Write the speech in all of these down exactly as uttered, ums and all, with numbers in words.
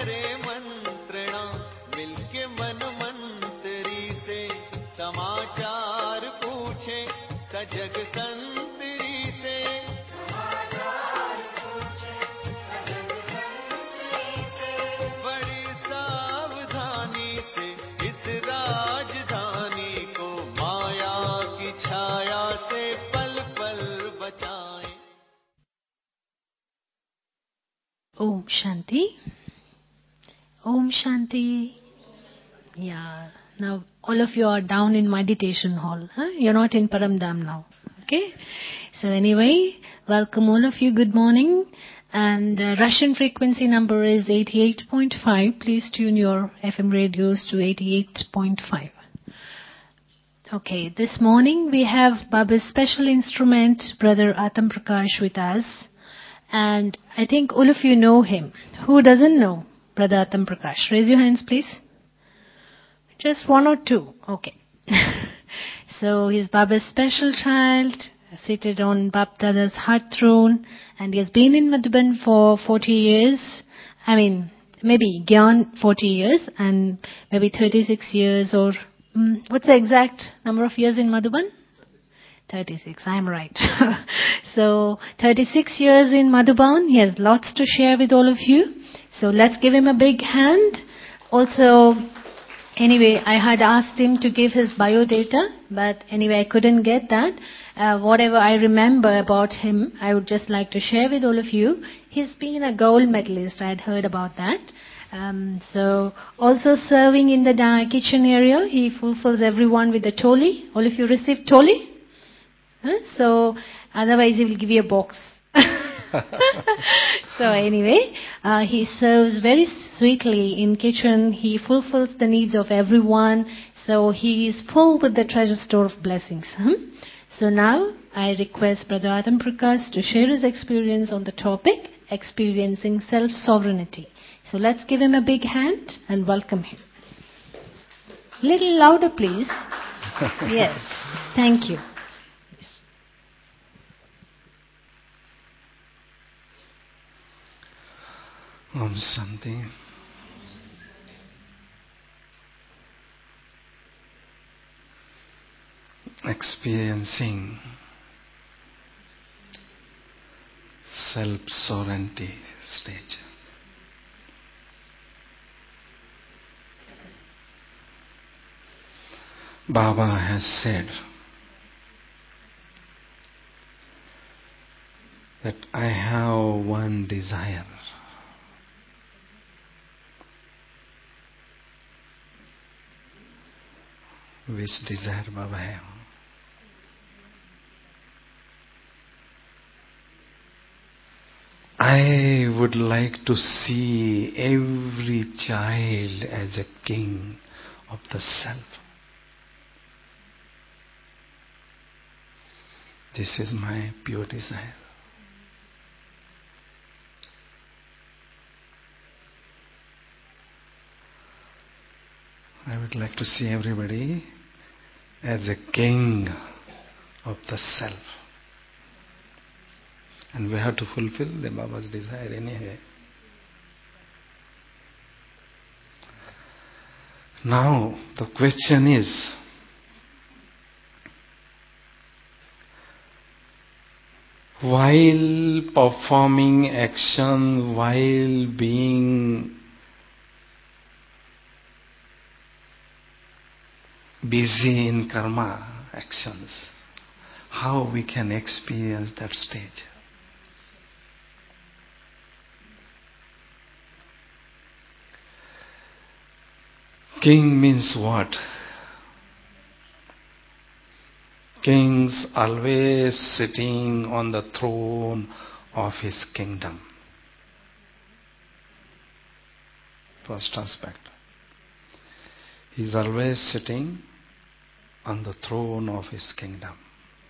से मंत्रणा, मिलके मन मंत्री से समाचार पूछे सजग संतरी से। समाचार पूछे सजग संतरी से, बड़ी सावधानी से इस राजधानी को माया की छाया से पल पल बचाएं। Om Shanti. Om Shanti. Yeah. Now all of you are down in meditation hall. Huh? You're not in Paramdam now. Okay? So anyway, welcome all of you. Good morning. And uh, Russian frequency number is eighty-eight point five. Please tune your F M radios to eighty-eight point five. Okay, this morning we have Baba's special instrument, Brother Atam Prakash, with us. And I think all of you know him. Who doesn't know Brother Atam Prakash? Raise your hands, please. Just one or two. Okay. So he's Baba's special child, seated on Bab Dada's heart throne, and he has been in Madhuban for forty years. I mean, maybe Gyan forty years, and maybe thirty-six years, or um, what's the exact number of years in Madhuban? thirty-six, I'm right. So, thirty-six years in Madhuban. He has lots to share with all of you. So, let's give him a big hand. Also, anyway, I had asked him to give his biodata, but anyway, I couldn't get that. Uh, whatever I remember about him, I would just like to share with all of you. He's been a gold medalist. I had heard about that. Um, so, also serving in the da- kitchen area, he fulfills everyone with the toli. All of you received toli? Huh? So, otherwise he will give you a box. So anyway, uh, he serves very sweetly in kitchen. He fulfills the needs of everyone. So he is full with the treasure store of blessings. Hmm? So now I request Brother Atam Prakash to share his experience on the topic, experiencing self-sovereignty. So let's give him a big hand and welcome him. Little louder, please. Yes. Thank you. Om Shanti. Experiencing self-sovereignty stage. Baba has said that I have one desire. Which desire Baba have? I would like to see every child as a king of the self. This is my pure desire. I would like to see everybody as a king of the self. And we have to fulfill the Baba's desire anyway. Now, the question is, while performing action, while being busy in karma actions, how we can experience that stage? King means what? Kings always sitting on the throne of his kingdom. First aspect. He is always sitting on the throne of his kingdom.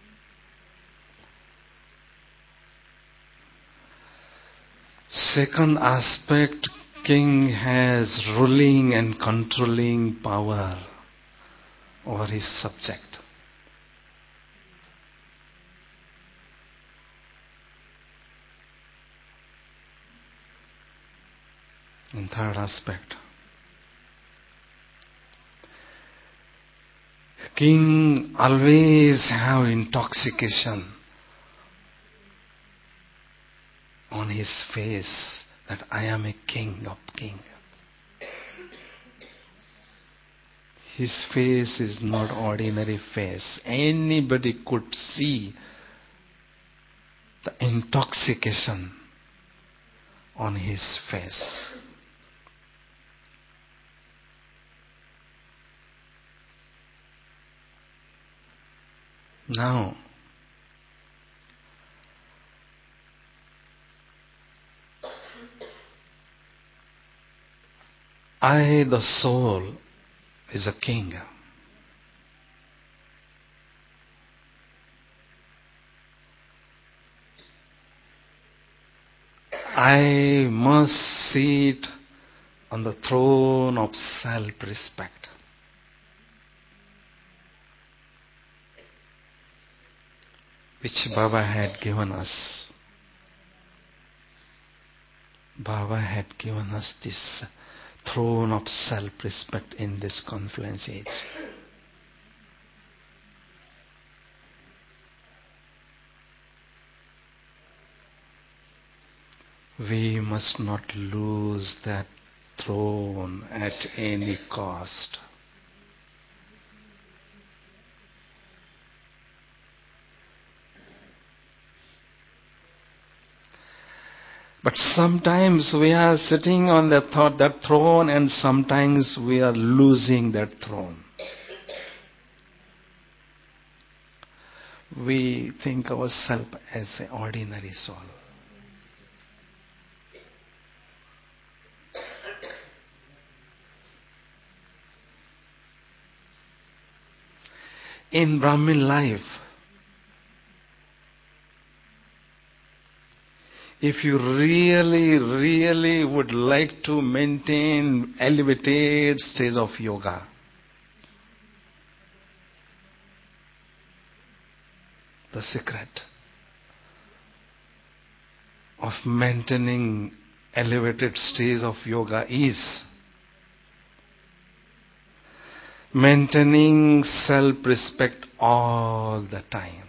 Second aspect, king has ruling and controlling power over his subject. And third aspect, king always have intoxication on his face that I am a king of kings. His face is not ordinary face. Anybody could see the intoxication on his face. Now, I, the soul, is a king. I must sit on the throne of self-respect. Which Baba had given us. Baba had given us this throne of self-respect in this confluence age. We must not lose that throne at any cost. But sometimes we are sitting on that, th- that throne, and sometimes we are losing that throne. We think ourselves as an ordinary soul. In Brahmin life, if you really, really would like to maintain elevated stage of yoga, the secret of maintaining elevated stage of yoga is maintaining self-respect all the time.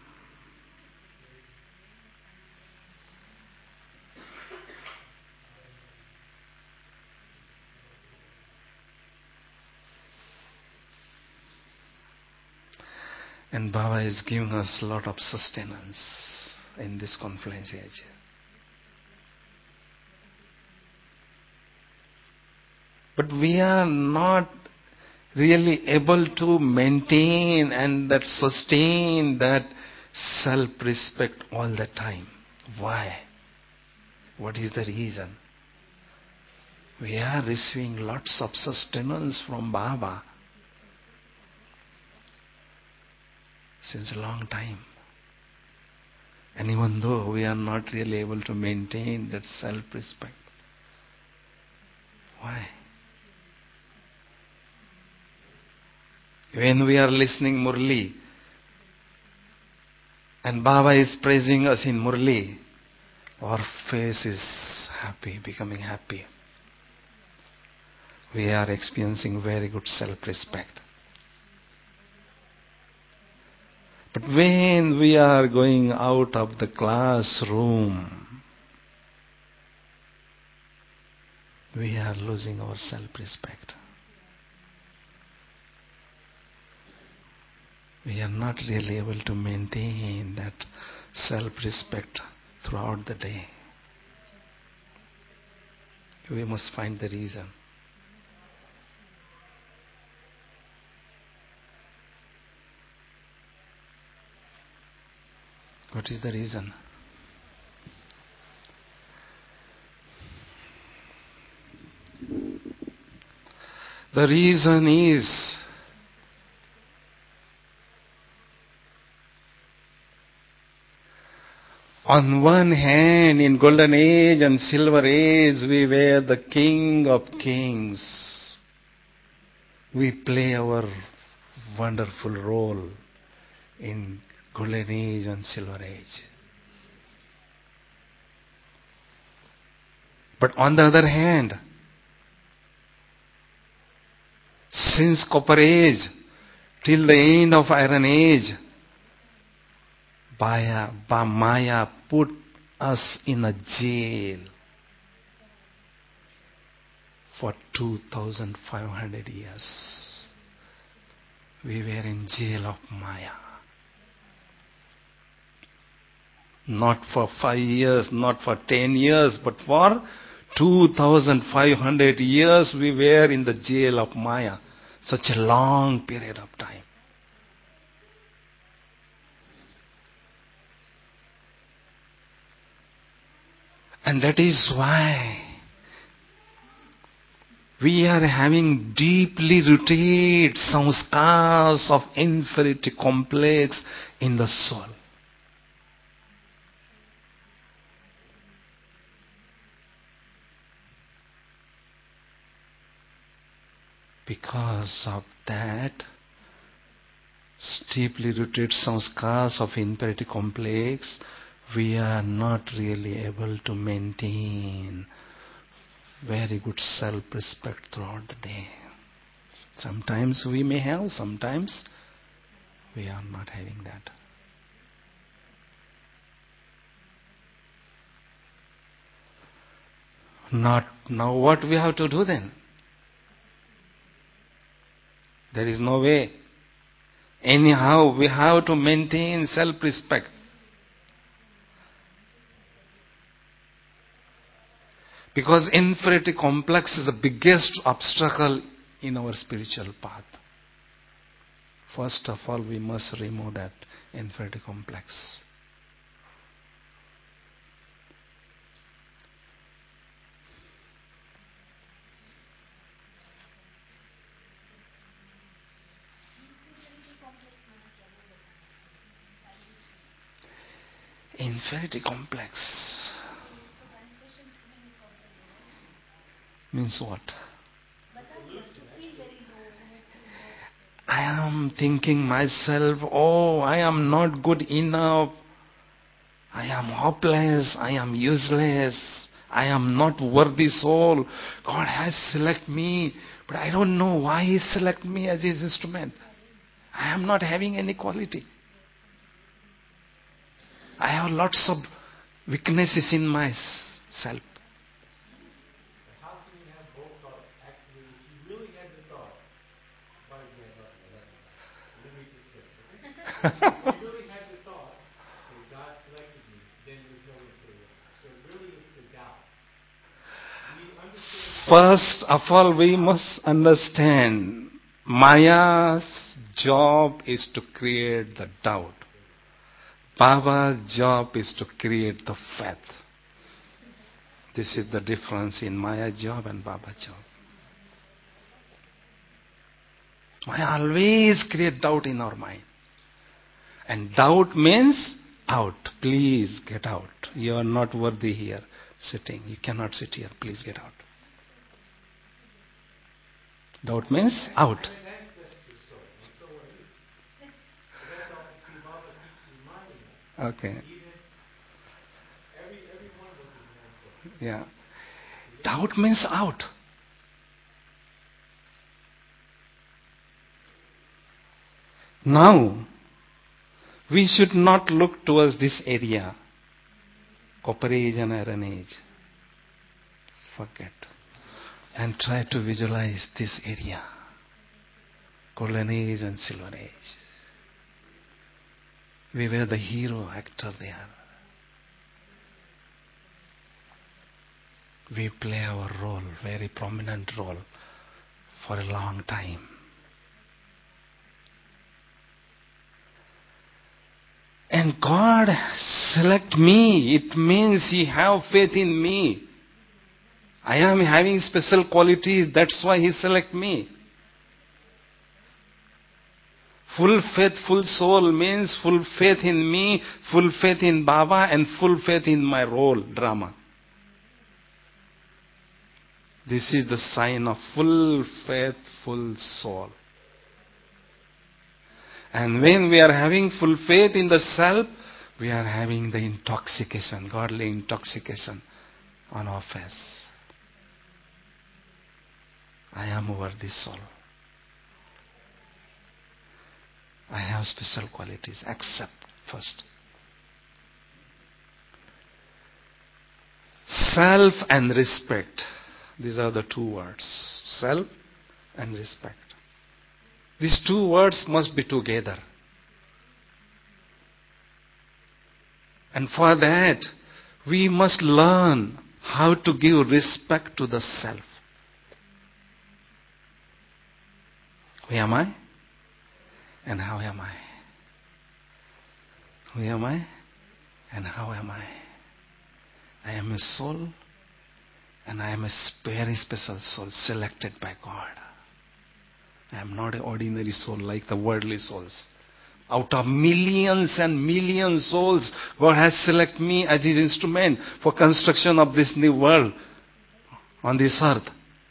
And Baba is giving us a lot of sustenance in this confluence age. But we are not really able to maintain and that sustain that self-respect all the time. Why? What is the reason? We are receiving lots of sustenance from Baba since a long time. And even though we are not really able to maintain that self-respect, why? When we are listening Murli and Baba is praising us in Murli, our face is happy, becoming happy. We are experiencing very good self-respect. But when we are going out of the classroom, we are losing our self-respect. We are not really able to maintain that self-respect throughout the day. We must find the reason. What is the reason? The reason is on one hand, in golden age and silver age, we were the king of kings. We play our wonderful role in golden age and silver age. But on the other hand, since Copper Age till the end of Iron Age, Maya, Maya put us in a jail for two thousand five hundred years. We were in jail of Maya. Not for five years, not for ten years, but for two thousand five hundred years we were in the jail of Maya. Such a long period of time. And that is why we are having deeply rooted sanskars of inferiority complex in the soul. Because of that, deeply rooted sanskars of inferiority complex, we are not really able to maintain very good self-respect throughout the day. Sometimes we may have, sometimes we are not having that. Not now what we have to do then? There is no way. Anyhow, we have to maintain self-respect. Because inferiority complex is the biggest obstacle in our spiritual path. First of all, we must remove that inferiority complex. Inferiority complex means what? I am thinking myself, oh, I am not good enough. I am hopeless. I am useless. I am not worthy soul. God has selected me, but I don't know why He selected me as His instrument. I am not having any quality. I have lots of weaknesses in myself. How can you have both thoughts? Actually, if you really had the thought, why did you have thought in eleven? Let me just get it, okay? If you really had the thought, okay, God selected me, then there's no inferiority. So really it's the doubt. We understand. First of all, we must understand Maya's job is to create the doubt. Baba's job is to create the faith. This is the difference in Maya's job and Baba's job. Maya always create doubt in our mind. And doubt means out. Please get out. You are not worthy here sitting. You cannot sit here. Please get out. Doubt means out. Okay. Every, every one of us is an ancestor. Yeah. Doubt means out. Now, we should not look towards this area, Copper Age and Iron Age. Forget. And try to visualize this area, Golden Age and Silver Age. We were the hero actor there. We play our role, very prominent role, for a long time. And God select me. It means He have faith in me. I am having special qualities. That's why He select me. Full faith, full soul means full faith in me, full faith in Baba, and full faith in my role, drama. This is the sign of full faith, full soul. And when we are having full faith in the self, we are having the intoxication, godly intoxication on our face. I am worthy soul. I have special qualities. Accept first. Self and respect. These are the two words. Self and respect. These two words must be together. And for that, we must learn how to give respect to the self. Who am I? And how am I? Who am I? And how am I? I am a soul, and I am a very special soul selected by God. I am not an ordinary soul like the worldly souls. Out of millions and millions souls, God has selected me as His instrument for construction of this new world on this earth.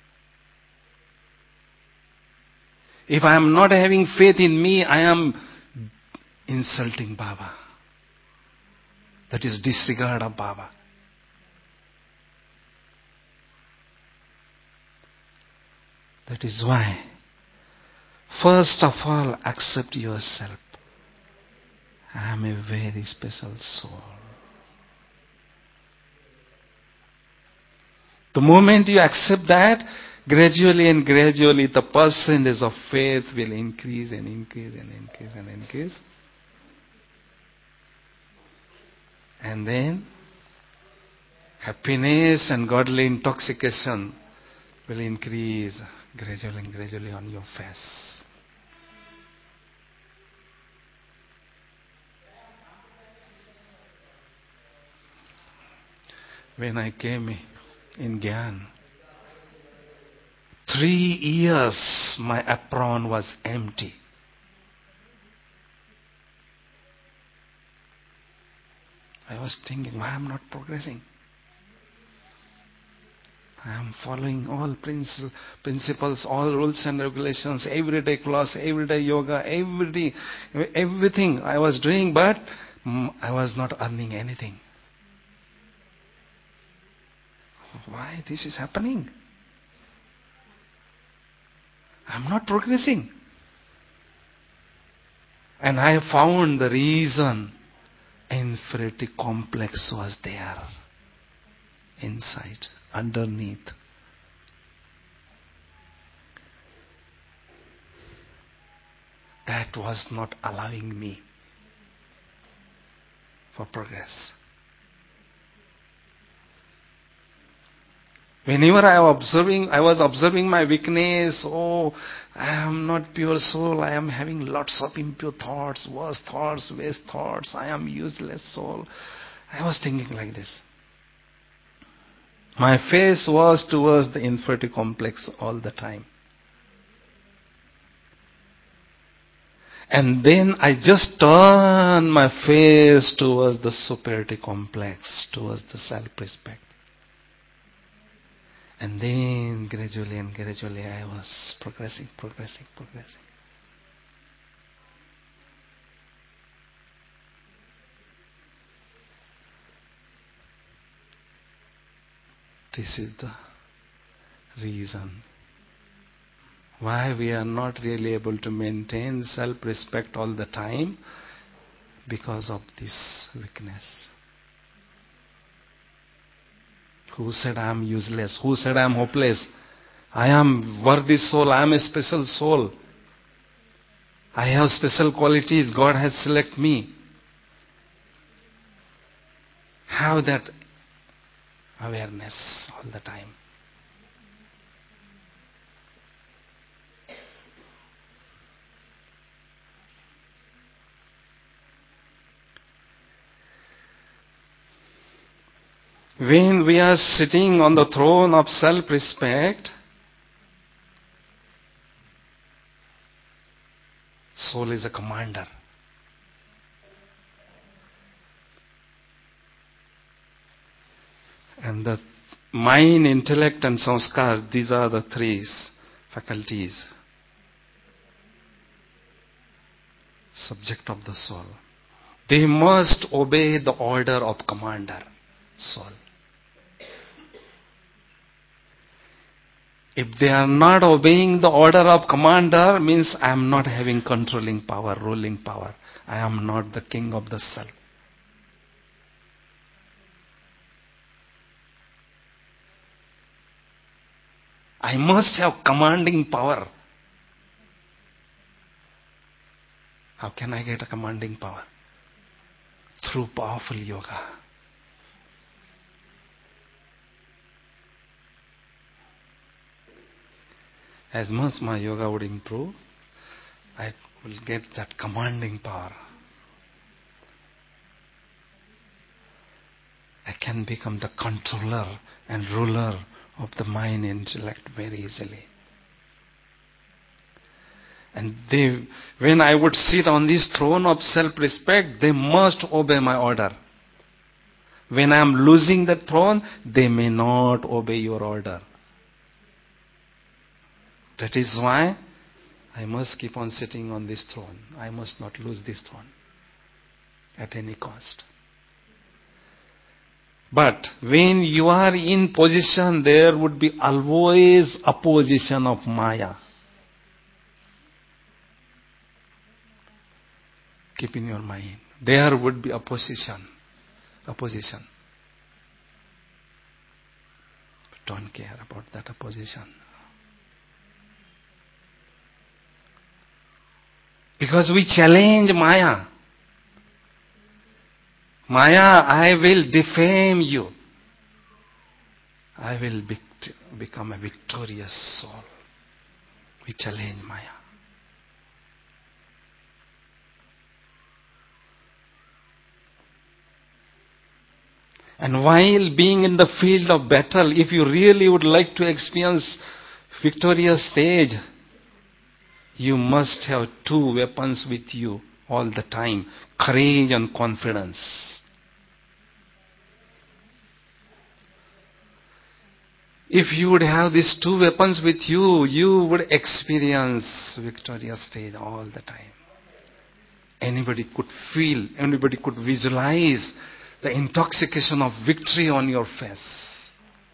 If I am not having faith in me, I am insulting Baba. That is disregard of Baba. That is why, first of all, accept yourself. I am a very special soul. The moment you accept that, gradually and gradually the percentage of faith will increase and increase and increase and increase. And then, happiness and godly intoxication will increase gradually and gradually on your face. When I came in Gyan, three years my apron was empty. I was thinking, why am I not progressing? I am following all principles, all rules and regulations, everyday class, everyday yoga, every, everything I was doing, but I was not earning anything. Why this is happening? I am not progressing. And I found the reason. Inferiority complex was there inside, underneath. That was not allowing me for progress. Whenever I was observing, I was observing my weakness. Oh, I am not pure soul. I am having lots of impure thoughts, worse thoughts, waste thoughts. I am useless soul. I was thinking like this. My face was towards the inferiority complex all the time. And then I just turned my face towards the superiority complex, towards the self-respect. And then gradually and gradually I was progressing, progressing, progressing. This is the reason why we are not really able to maintain self-respect all the time, because of this weakness. Who said I am useless? Who said I am hopeless? I am worthy soul. I am a special soul. I have special qualities. God has selected me. Have that awareness all the time. When we are sitting on the throne of self-respect, soul is a commander. And the mind, intellect and sanskars, these are the three faculties. Subject of the soul. They must obey the order of commander, soul. If they are not obeying the order of commander, means I am not having controlling power, ruling power. I am not the king of the self. I must have commanding power. How can I get a commanding power? Through powerful yoga. As much my yoga would improve, I will get that commanding power. I can become the controller and ruler of the mind and intellect very easily. And they, when I would sit on this throne of self-respect, they must obey my order. When I am losing that throne, they may not obey your order. That is why I must keep on sitting on this throne. I must not lose this throne at any cost. But when you are in position, there would be always opposition of Maya. Keep in your mind. There would be opposition. Opposition. But don't care about that opposition. Because we challenge Maya. Maya, I will defame you. I will be, become a victorious soul. We challenge Maya. And while being in the field of battle, if you really would like to experience victorious stage, you must have two weapons with you all the time. Courage and confidence. If you would have these two weapons with you, you would experience victorious stage all the time. Anybody could feel, anybody could visualize the intoxication of victory on your face.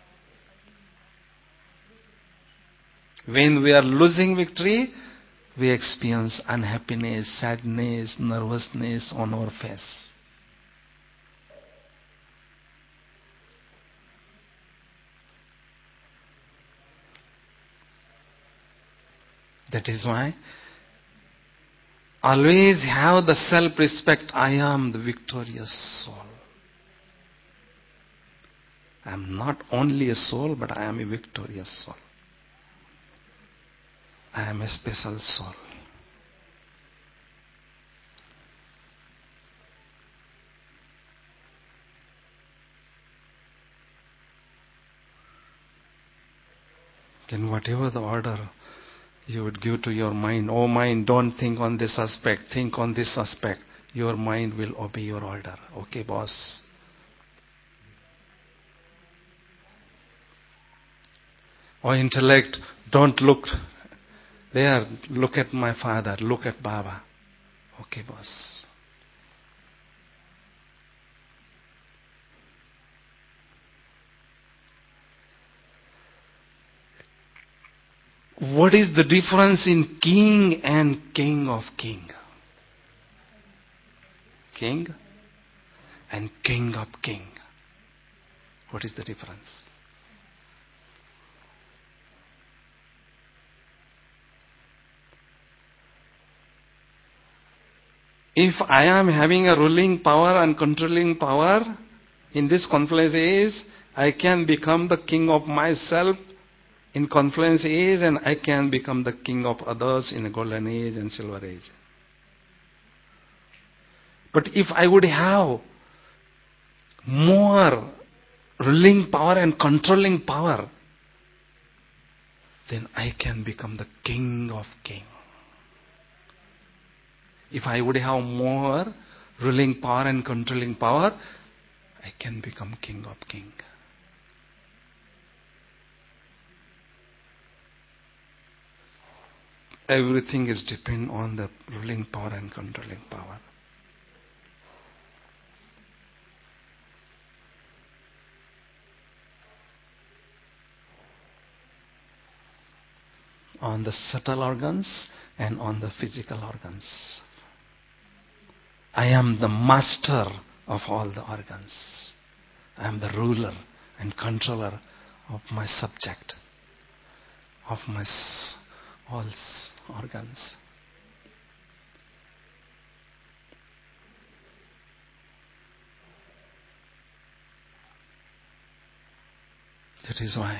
When we are losing victory, we experience unhappiness, sadness, nervousness on our face. That is why always have the self-respect. I am the victorious soul. I am not only a soul, but I am a victorious soul. I am a special soul. Then whatever the order you would give to your mind, oh mind, don't think on this aspect, think on this aspect. Your mind will obey your order. Okay, boss. Or intellect, don't look there, look at my father, look at Baba. Okay, boss. What is the difference in king and king of king? King and king of king. What is the difference? If I am having a ruling power and controlling power, in this confluence age, I can become the king of myself in confluence age, and I can become the king of others in a golden age and silver age. But if I would have more ruling power and controlling power, then I can become the king of kings. If I would have more ruling power and controlling power, I can become king of kings. Everything is depend on the ruling power and controlling power. on the subtle organs and on the physical organs. I am the master of all the organs. I am the ruler and controller of my subject, of my s- all s- organs. That is why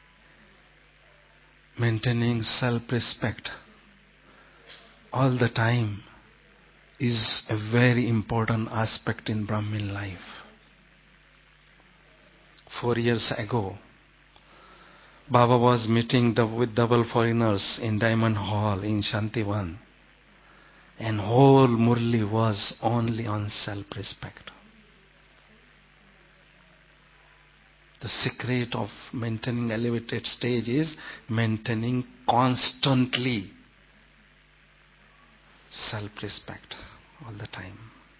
maintaining self-respect all the time is a very important aspect in Brahmin life. Four years ago, Baba was meeting with double foreigners in Diamond Hall in Shantivan, and whole Murli was only on self-respect. The secret of maintaining elevated stage is maintaining constantly self-respect all the time.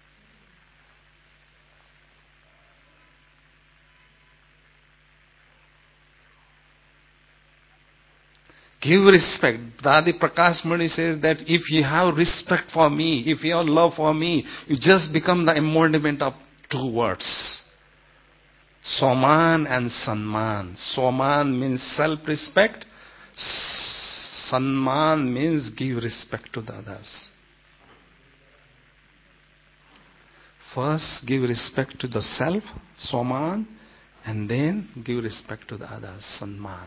Give respect. Dadi Prakash Muni says that if you have respect for me, if you have love for me, you just become the embodiment of two words. Swaman and Sanman. Swaman means self-respect. Sanman means give respect to the others. First, give respect to the self, Swaman, and then give respect to the others, Sanman.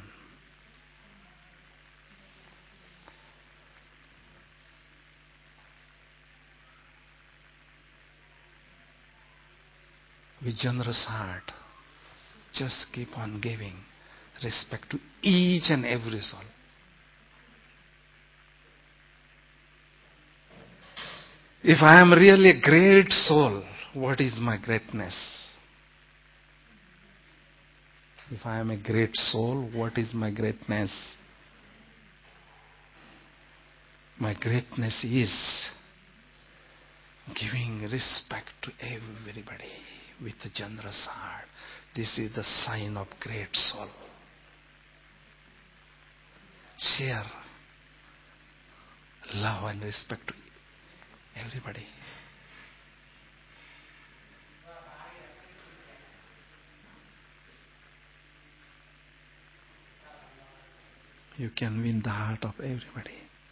With generous heart, just keep on giving respect to each and every soul. If I am really a great soul, what is my greatness? If I am a great soul, what is my greatness? My greatness is giving respect to everybody with a generous heart. This is the sign of great soul. Share love and respect to everybody. You can win the heart of everybody.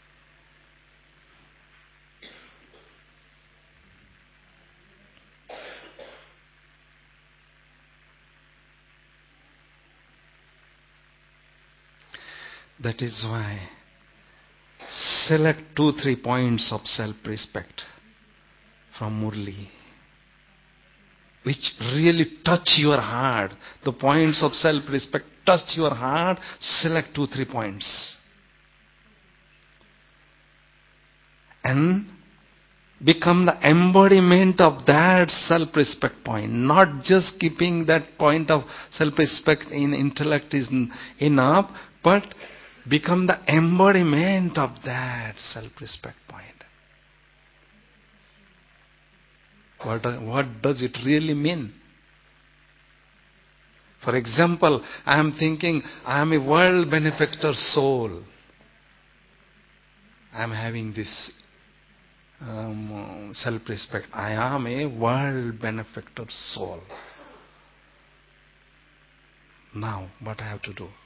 That is why select two, three points of self-respect from Murli, which really touch your heart. The points of self-respect touch your heart. Select two, three points. And become the embodiment of that self-respect point. Not just keeping that point of self-respect in intellect is enough, but become the embodiment of that self-respect point. What, what does it really mean? For example, I am thinking, I am a world benefactor soul. I am having this um, self-respect. I am a world benefactor soul. Now, what I have to do?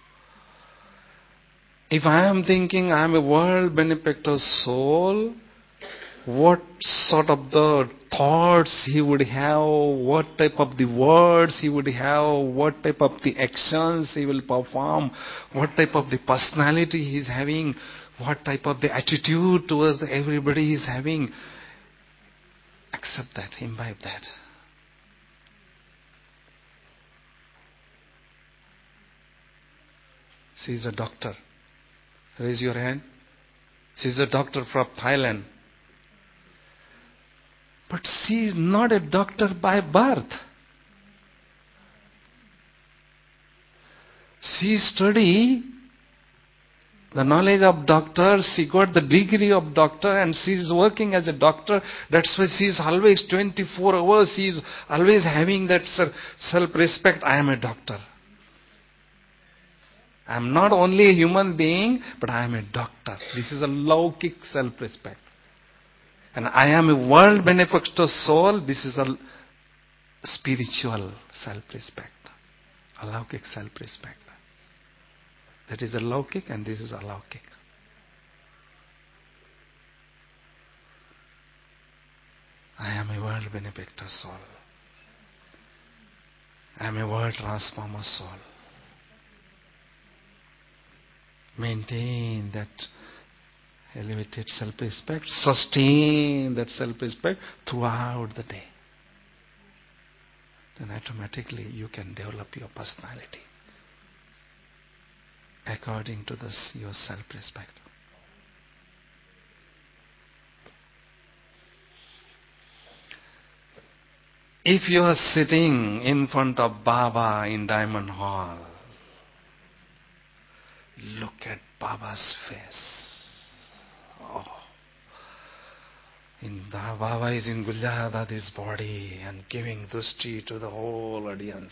If I am thinking I am a world benefactor soul, what sort of the thoughts he would have, what type of the words he would have, what type of the actions he will perform, what type of the personality he is having, what type of the attitude towards the everybody he is having. Accept that, imbibe that. She is a doctor. Raise your hand. She is a doctor from Thailand. But she is not a doctor by birth. She studied the knowledge of doctor, she got the degree of doctor, and she is working as a doctor. That's why she is always twenty-four hours, she is always having that self-respect. I am a doctor. I am not only a human being, but I am a doctor. This is a Laukik self-respect. And I am a world benefactor soul. This is a spiritual self-respect. A Laukik self-respect. That is a Laukik and this is a Laukik. I am a world benefactor soul. I am a world transformer soul. Maintain that elevated self-respect, sustain that self-respect throughout the day. Then automatically you can develop your personality according to this your self-respect. If you are sitting in front of Baba in Diamond Hall, look at Baba's face. Oh. In the, Baba is in Gulzar Dadi's body and giving drushti to the whole audience.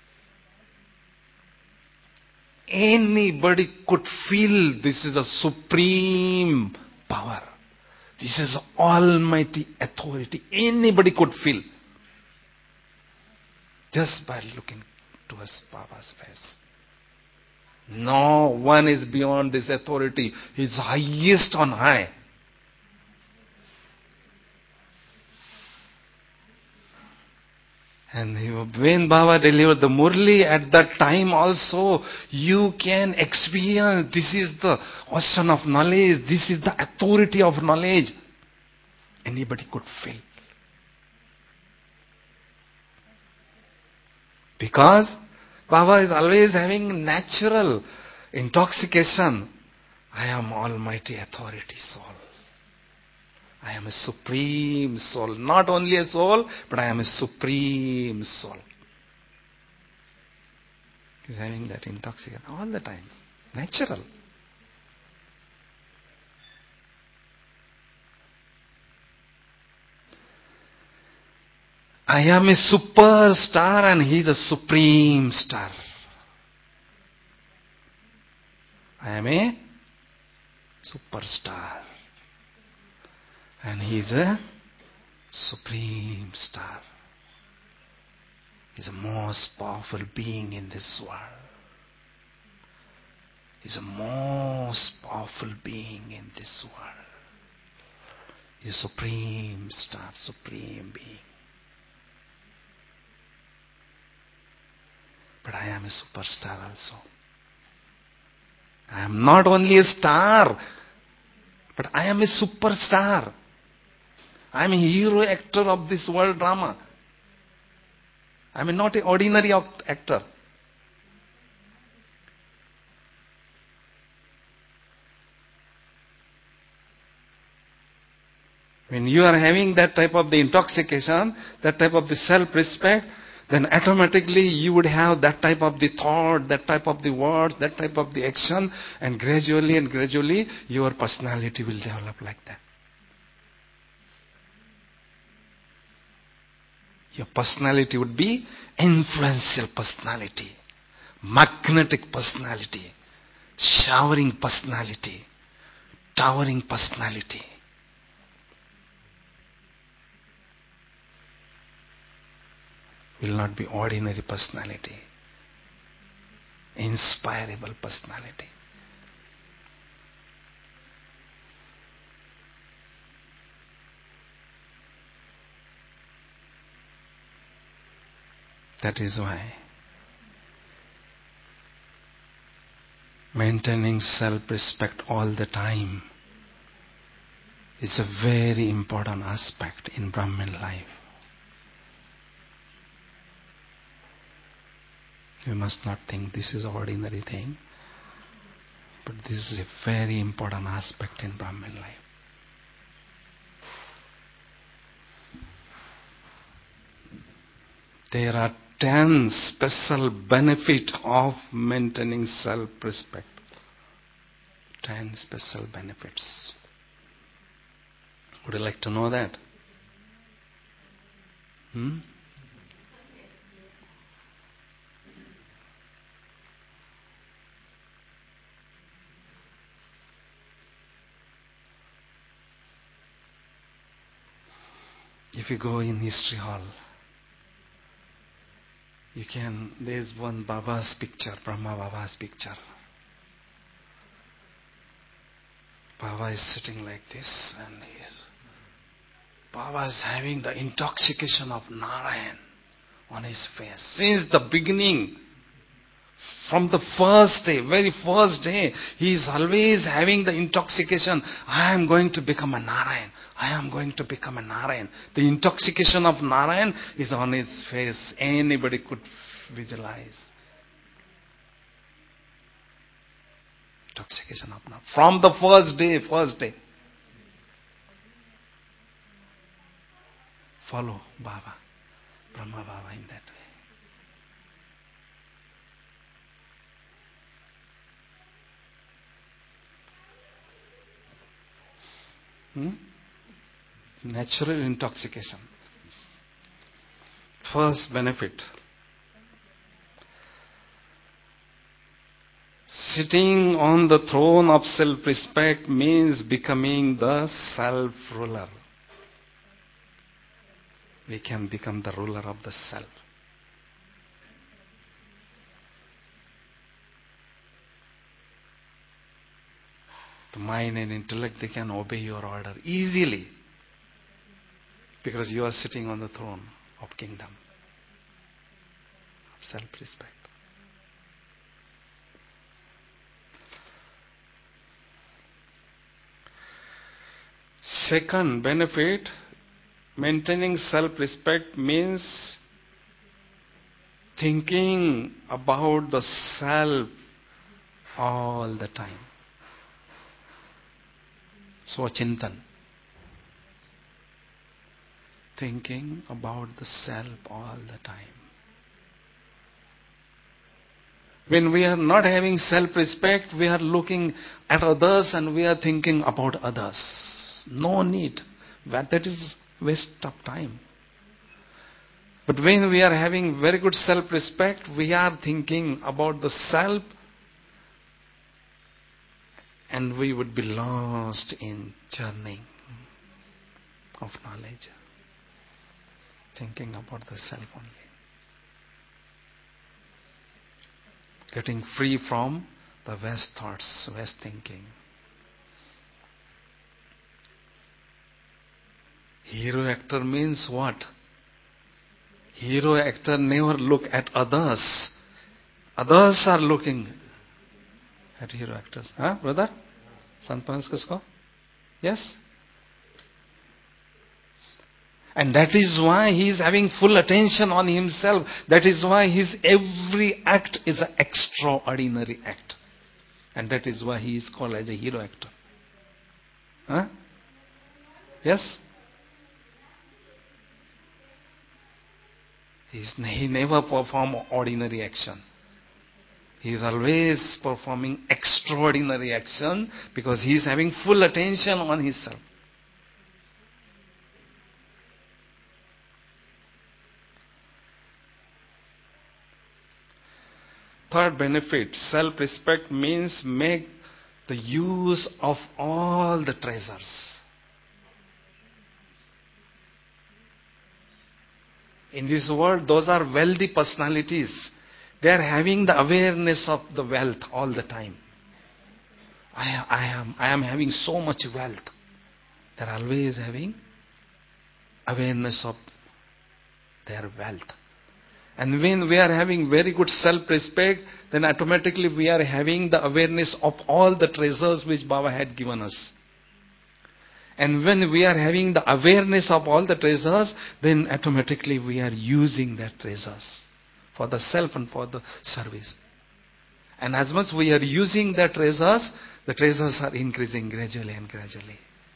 Anybody could feel this is a supreme power. This is almighty authority. Anybody could feel. Just by looking towards Baba's face. No one is beyond this authority. He is highest on high. And he, when Baba delivered the Murli, at that time also, you can experience, this is the ocean of knowledge, this is the authority of knowledge. Anybody could feel. Because Baba is always having natural intoxication. I am almighty authority soul. I am a supreme soul. Not only a soul, but I am a supreme soul. He is having that intoxication all the time. Natural. I am a superstar and he is a supreme star. I am a superstar and he is a supreme star. He is the most powerful being in this world. He is the most powerful being in this world. He is a supreme star, supreme being. But I am a superstar also. I am not only a star, but I am a superstar. I am a hero actor of this world drama. I am not an ordinary actor. When you are having that type of the intoxication, that type of the self-respect, then automatically you would have that type of the thought, that type of the words, that type of the action, and gradually and gradually your personality will develop like that. Your personality would be influential personality, magnetic personality, showering personality, towering personality. Will not be ordinary personality. Inspirable personality. That is why maintaining self-respect all the time is a very important aspect in Brahmin life. You must not think this is an ordinary thing, but this is a very important aspect in Brahmin life. There are ten special benefits of maintaining self-respect. Ten special benefits. Would you like to know that? Hmm? If you go in history hall, you can, there's one Baba's picture, Brahma Baba's picture. Baba is sitting like this, and he is, Baba is having the intoxication of Narayan on his face. Since the beginning, from the first day, very first day, he is always having the intoxication. I am going to become a Narayan. I am going to become a Narayan. The intoxication of Narayan is on his face. Anybody could visualize. Intoxication of Narayan. From the first day, first day. Follow Baba, Brahma Baba in that way. Hmm? Natural intoxication. First benefit. Sitting on the throne of self-respect means becoming the self-ruler. We can become the ruler of the self. The mind and intellect, they can obey your order easily because you are sitting on the throne of kingdom, of self-respect. Second benefit, maintaining self-respect means thinking about the self all the time. Swachintan. Thinking about the self all the time. When we are not having self-respect, we are looking at others and we are thinking about others. No need. That is waste of time. But when we are having very good self-respect, we are thinking about the self, and we would be lost in journey of knowledge. Thinking about the self only. Getting free from the West thoughts, West thinking. Hero actor means what? Hero actor never look at others. Others are looking at hero actors. Huh, brother? Sant Panas kisko? Yes? And that is why he is having full attention on himself. That is why his every act is an extraordinary act. And that is why he is called as a hero actor. Huh? Yes? He's, he never perform ordinary action. He is always performing extraordinary action because he is having full attention on himself. Third benefit, self-respect means make the use of all the treasures. In this world, those are wealthy personalities. They are having the awareness of the wealth all the time. I, I am, I am having so much wealth. They are always having awareness of their wealth. And when we are having very good self-respect, then automatically we are having the awareness of all the treasures which Baba had given us. And when we are having the awareness of all the treasures, then automatically we are using that treasures for the self and for the service. And as much we are using the treasures, the treasures are increasing gradually and gradually.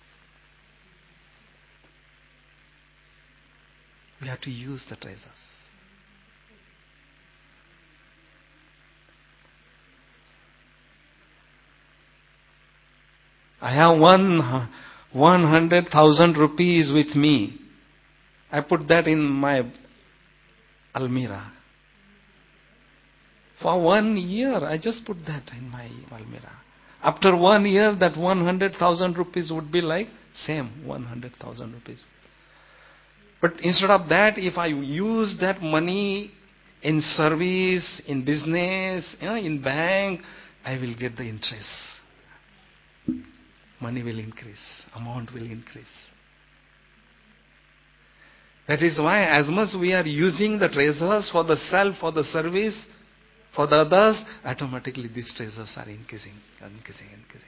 We have to use the treasures. I have one one hundred thousand rupees with me. I put that in my almirah. For one year, I just put that in my almirah. After one year, that one hundred thousand rupees would be like same one hundred thousand rupees. But instead of that, if I use that money in service, in business, you know, in bank, I will get the interest. Money will increase, amount will increase. That is why as much we are using the treasures for the self, for the service, for the others, automatically these treasures are increasing, increasing, increasing.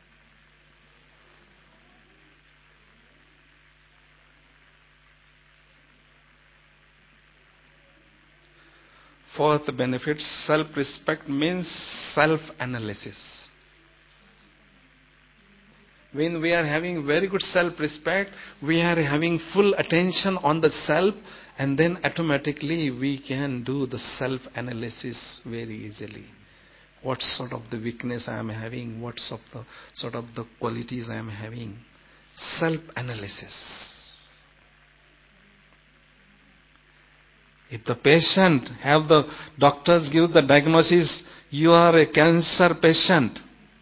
Fourth benefit, self-respect means self-analysis. When we are having very good self-respect, we are having full attention on the self, and then automatically we can do the self-analysis very easily. What sort of the weakness I am having, what sort of the, sort of the qualities I am having. Self-analysis. If the patient have the doctors give the diagnosis, you are a cancer patient.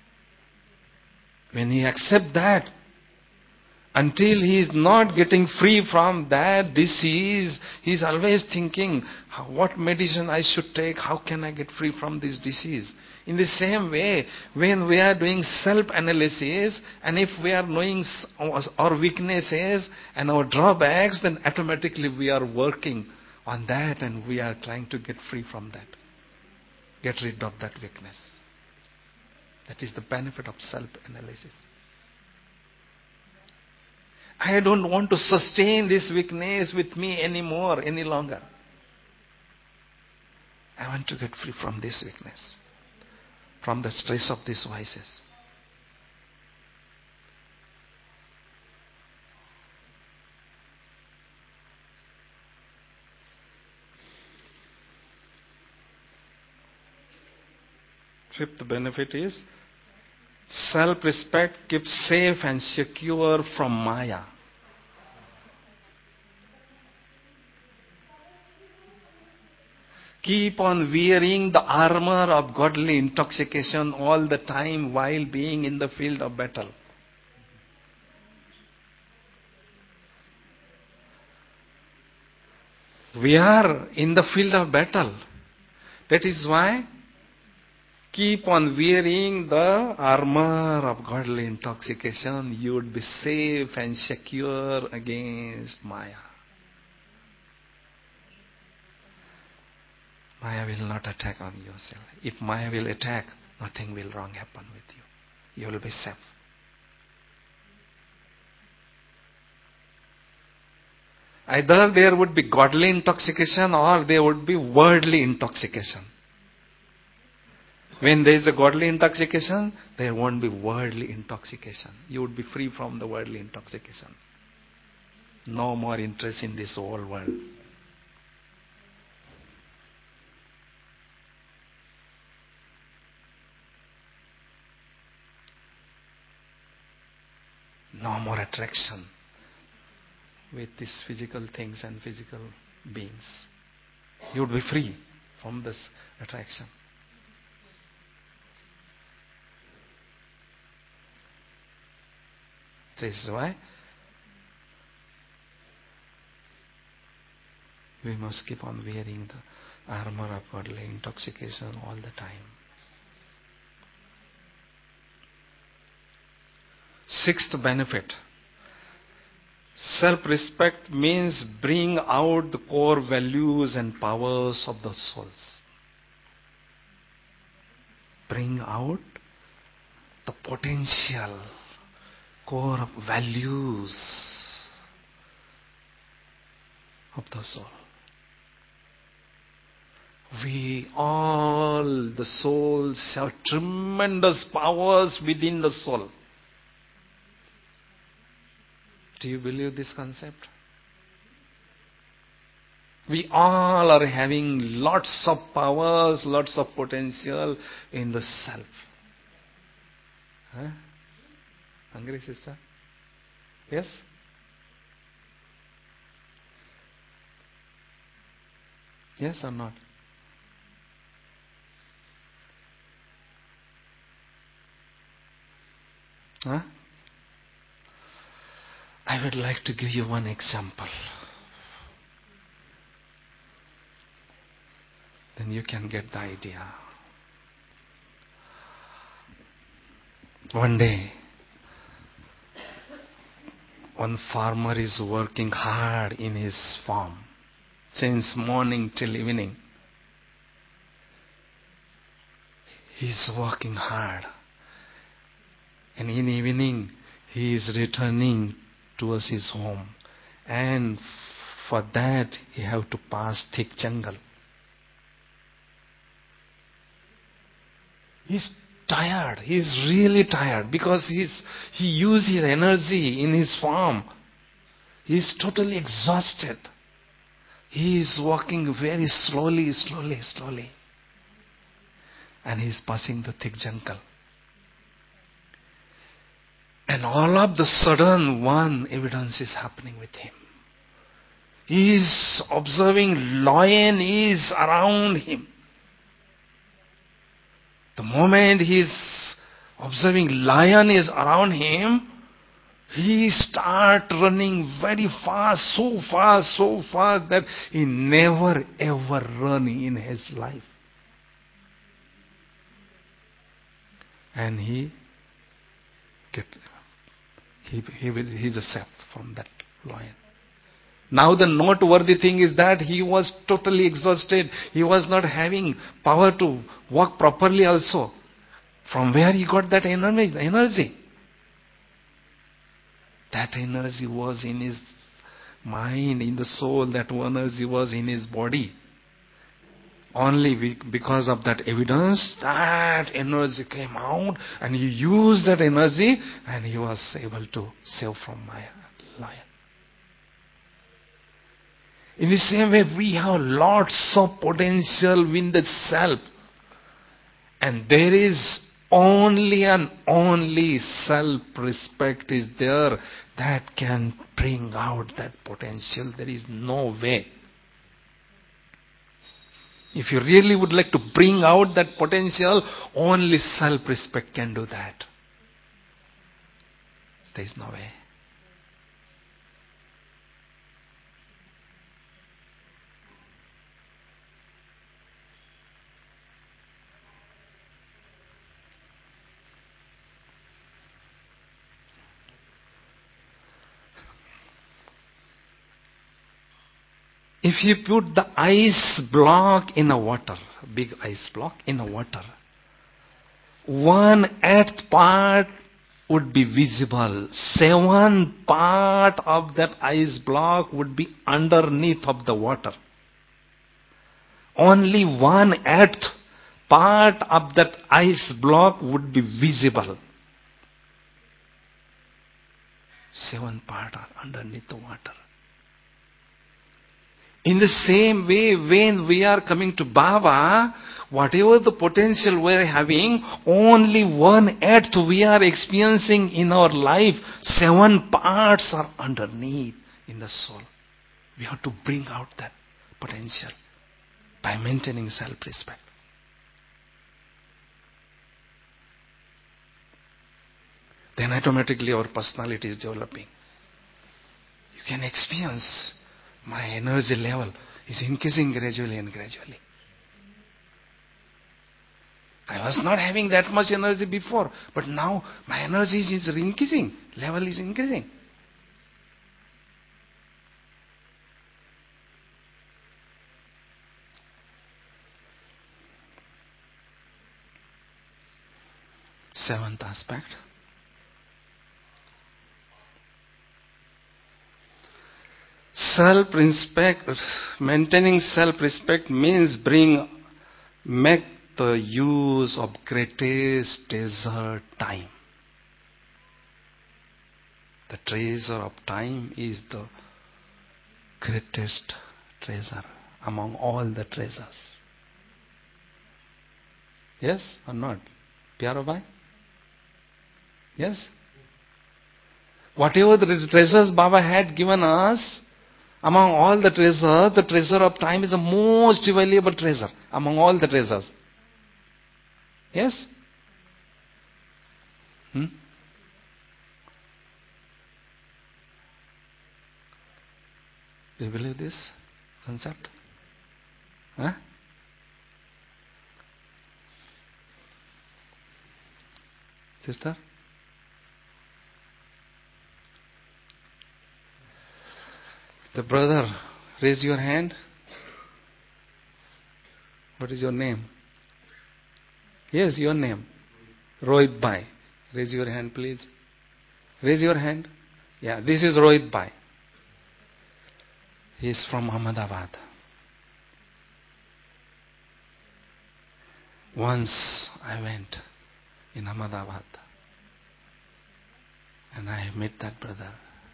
When he accept that, until he is not getting free from that disease, he is always thinking, what medicine I should take, how can I get free from this disease? In the same way, when we are doing self-analysis, and if we are knowing our weaknesses and our drawbacks, then automatically we are working on that and we are trying to get free from that. Get rid of that weakness. That is the benefit of self-analysis. I don't want to sustain this weakness with me anymore, any longer. I want to get free from this weakness, from the stress of these vices. Fifth benefit is self-respect keeps safe and secure from Maya. Keep on wearing the armor of godly intoxication all the time while being in the field of battle. We are in the field of battle. That is why keep on wearing the armor of godly intoxication. You would be safe and secure against Maya. Maya will not attack on you. If Maya will attack, nothing will wrong happen with you. You will be safe. Either there would be godly intoxication or there would be worldly intoxication. When there is a godly intoxication, there won't be worldly intoxication. You would be free from the worldly intoxication. No more interest in this whole world. No more attraction with these physical things and physical beings. You would be free from this attraction. This is why we must keep on wearing the armor of godly intoxication all the time. Sixth benefit. Self-respect means bring out the core values and powers of the souls. Bring out the potential core of values of the soul. We all, the souls, have tremendous powers within the soul. Do you believe this concept? We all are having lots of powers, lots of potential in the self. Huh? Hungry, sister? Yes? Yes or not? Huh? I would like to give you one example. And you can get the idea. One day, one farmer is working hard in his farm, since morning till evening. He's working hard. And in evening, he is returning towards his home. And for that, he have to pass thick jungle. He's tired. He's really tired because he's, he used his energy in his farm. He's totally exhausted. He is walking very slowly, slowly, slowly. And he's passing the thick jungle. And all of the sudden, one evidence is happening with him. He is observing lion is around him. The moment he is observing lion is around him, he start running very fast, so fast, so fast that he never ever run in his life. And he get he he he's a safe from that lion. Now the noteworthy thing is that he was totally exhausted. He was not having power to walk properly also. From where he got that energy? energy? That energy was in his mind, in the soul. That energy was in his body. Only because of that evidence, that energy came out and he used that energy and he was able to save from my lion. In the same way, we have lots of potential within the self. And there is only and only self-respect is there that can bring out that potential. There is no way. If you really would like to bring out that potential, only self-respect can do that. There is no way. If you put the ice block in a water, big ice block in a water, one eighth part would be visible. Seven part of that ice block would be underneath of the water. Only one eighth part of that ice block would be visible. Seven part are underneath the water. In the same way, when we are coming to Baba, whatever the potential we are having, only one eighth we are experiencing in our life. Seven parts are underneath in the soul. We have to bring out that potential by maintaining self-respect. Then automatically our personality is developing. You can experience my energy level is increasing gradually and gradually. I was not having that much energy before, but now my energy is increasing, level is increasing. Seventh aspect. Self-respect, maintaining self-respect means bring, make the use of greatest treasure, time. The treasure of time is the greatest treasure among all the treasures. Yes or not? Pyaro bhai? Yes? Whatever the treasures Baba had given us, among all the treasures, the treasure of time is the most valuable treasure among all the treasures. Yes? Hmm? Do you believe this concept? Huh? Sister? The brother, raise your hand. What is your name? Yes, your name. Rohit Bhai. Raise your hand, please. Raise your hand. Yeah, this is Rohit Bhai. He is from Ahmedabad. Once I went in Ahmedabad and I met that brother.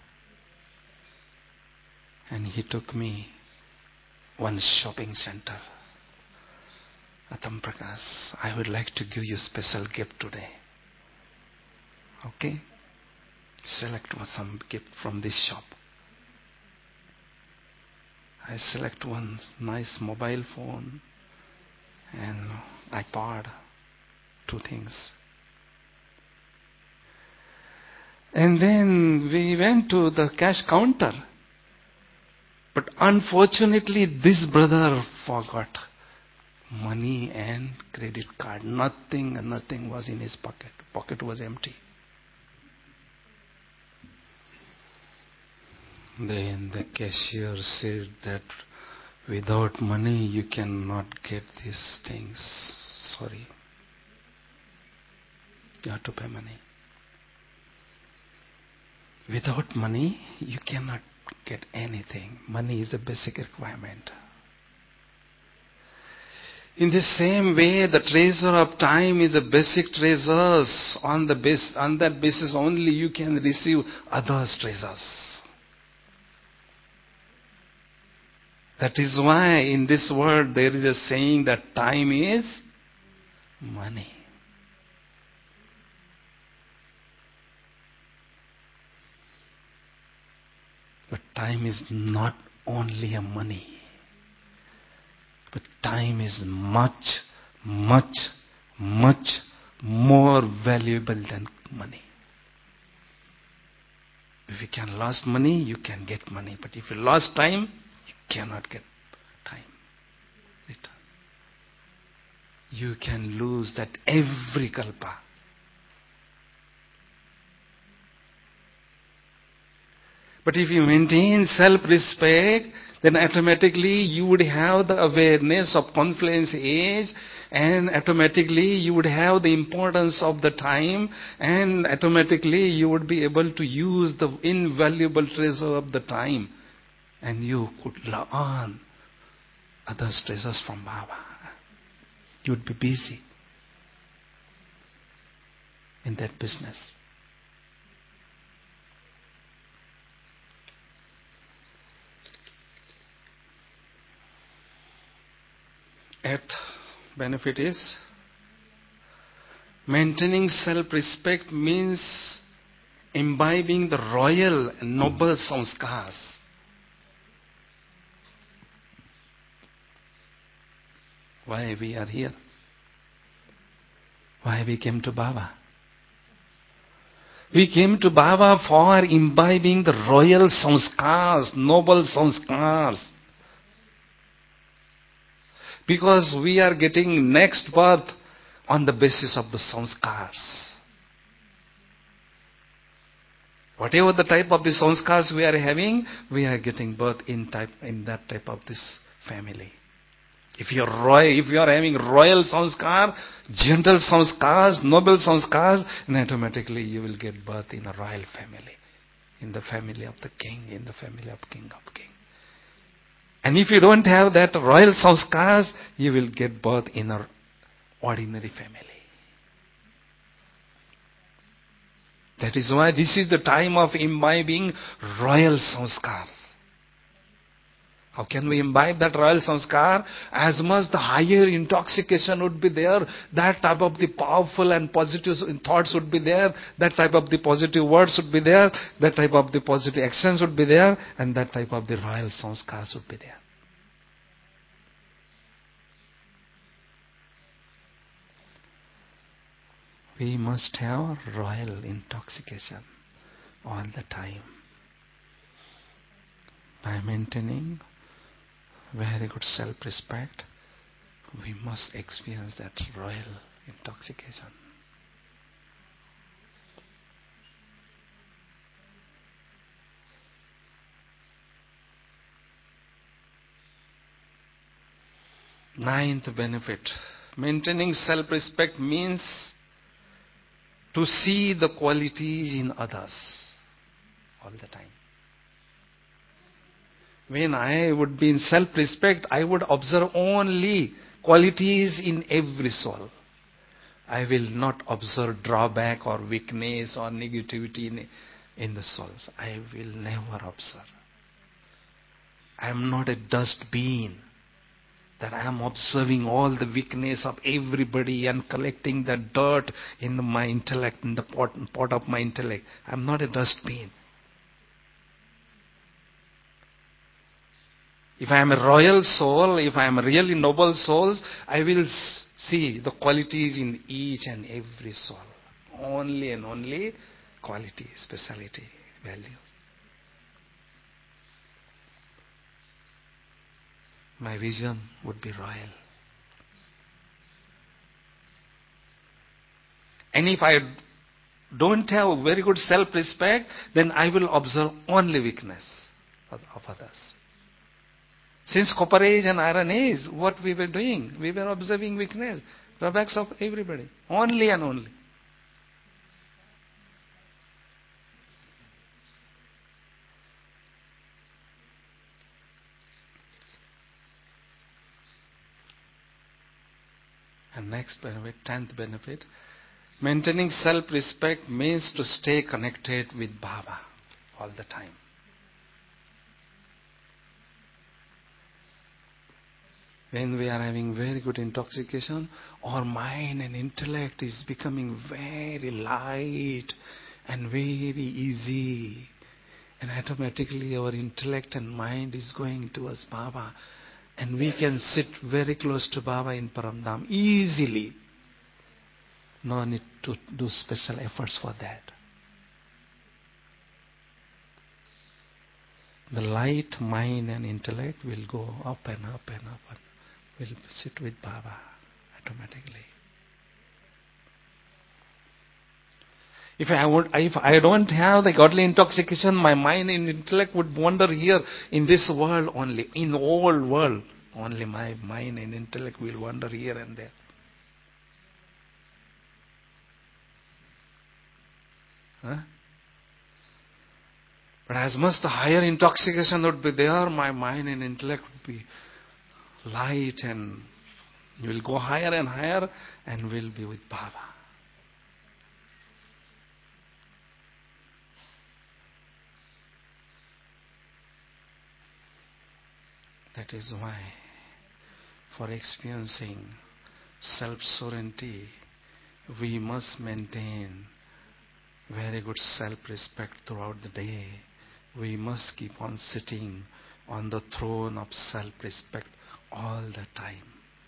And he took me one shopping center. Atam Prakash, I would like to give you a special gift today. Okay? Select some gift from this shop. I select one nice mobile phone and iPod, two things. And then we went to the cash counter. But unfortunately, this brother forgot money and credit card. Nothing, nothing was in his pocket. Pocket was empty. Then the cashier said that without money you cannot get these things. Sorry. You have to pay money. Without money you cannot get anything. Money is a basic requirement. In the same way, the treasure of time is a basic treasure. On the base, on that basis only you can receive others' treasures. That is why in this world there is a saying that time is money. But time is not only a money. But time is much, much, much more valuable than money. If you can lose money, you can get money. But if you lost time, you cannot get time. Return. You can lose that every kalpa. But if you maintain self-respect, then automatically you would have the awareness of confluence age, and automatically you would have the importance of the time, and automatically you would be able to use the invaluable treasure of the time, and you could learn other treasures from Baba. You would be busy in that business. Eighth benefit is maintaining self-respect means imbibing the royal and noble sanskars. Why we are here? Why we came to Baba? We came to Baba for imbibing the royal sanskars, noble sanskars. Because we are getting next birth on the basis of the sanskars. Whatever the type of the sanskars we are having, we are getting birth in type in that type of this family. If you are royal, if you are having royal sanskar, gentle sanskars, noble sanskars, then automatically you will get birth in a royal family, in the family of the king, in the family of king of king. And if you don't have that royal sanskars, you will get birth in an ordinary family. That is why this is the time of imbibing royal sanskars. How can we imbibe that royal sanskar? As much the higher intoxication would be there, that type of the powerful and positive thoughts would be there, that type of the positive words would be there, that type of the positive actions would be there, and that type of the royal sanskars would be there. We must have royal intoxication all the time by maintaining very good self-respect. We must experience that royal intoxication. Ninth benefit. Maintaining self-respect means to see the qualities in others all the time. When I would be in self-respect, I would observe only qualities in every soul. I will not observe drawback or weakness or negativity in, in the souls. I will never observe. I am not a dustbin that I am observing all the weakness of everybody and collecting the dirt in my intellect, in the pot, pot of my intellect. I am not a dustbin. If I am a royal soul, if I am a really noble soul, I will see the qualities in each and every soul. Only and only quality, speciality, values. My vision would be royal. And if I don't have very good self-respect, then I will observe only weakness of others. Since Copper Age and Iron Age, what we were doing? We were observing weakness, drawbacks of everybody. Only and only. And next benefit, tenth benefit, maintaining self-respect means to stay connected with Baba all the time. When we are having very good intoxication, our mind and intellect is becoming very light and very easy. And automatically our intellect and mind is going towards Baba. And we can sit very close to Baba in Paramdham easily. No need to do special efforts for that. The light mind and intellect will go up and up and up and will sit with Baba automatically. If I would, if I don't have the godly intoxication, my mind and intellect would wander here in this world only, in the whole world. Only my mind and intellect will wander here and there. Huh? But as much the higher intoxication would be there, my mind and intellect would be light and will go higher and higher and will be with Baba. That is why, for experiencing self-sovereignty, we must maintain very good self-respect throughout the day. We must keep on sitting on the throne of self-respect all the time.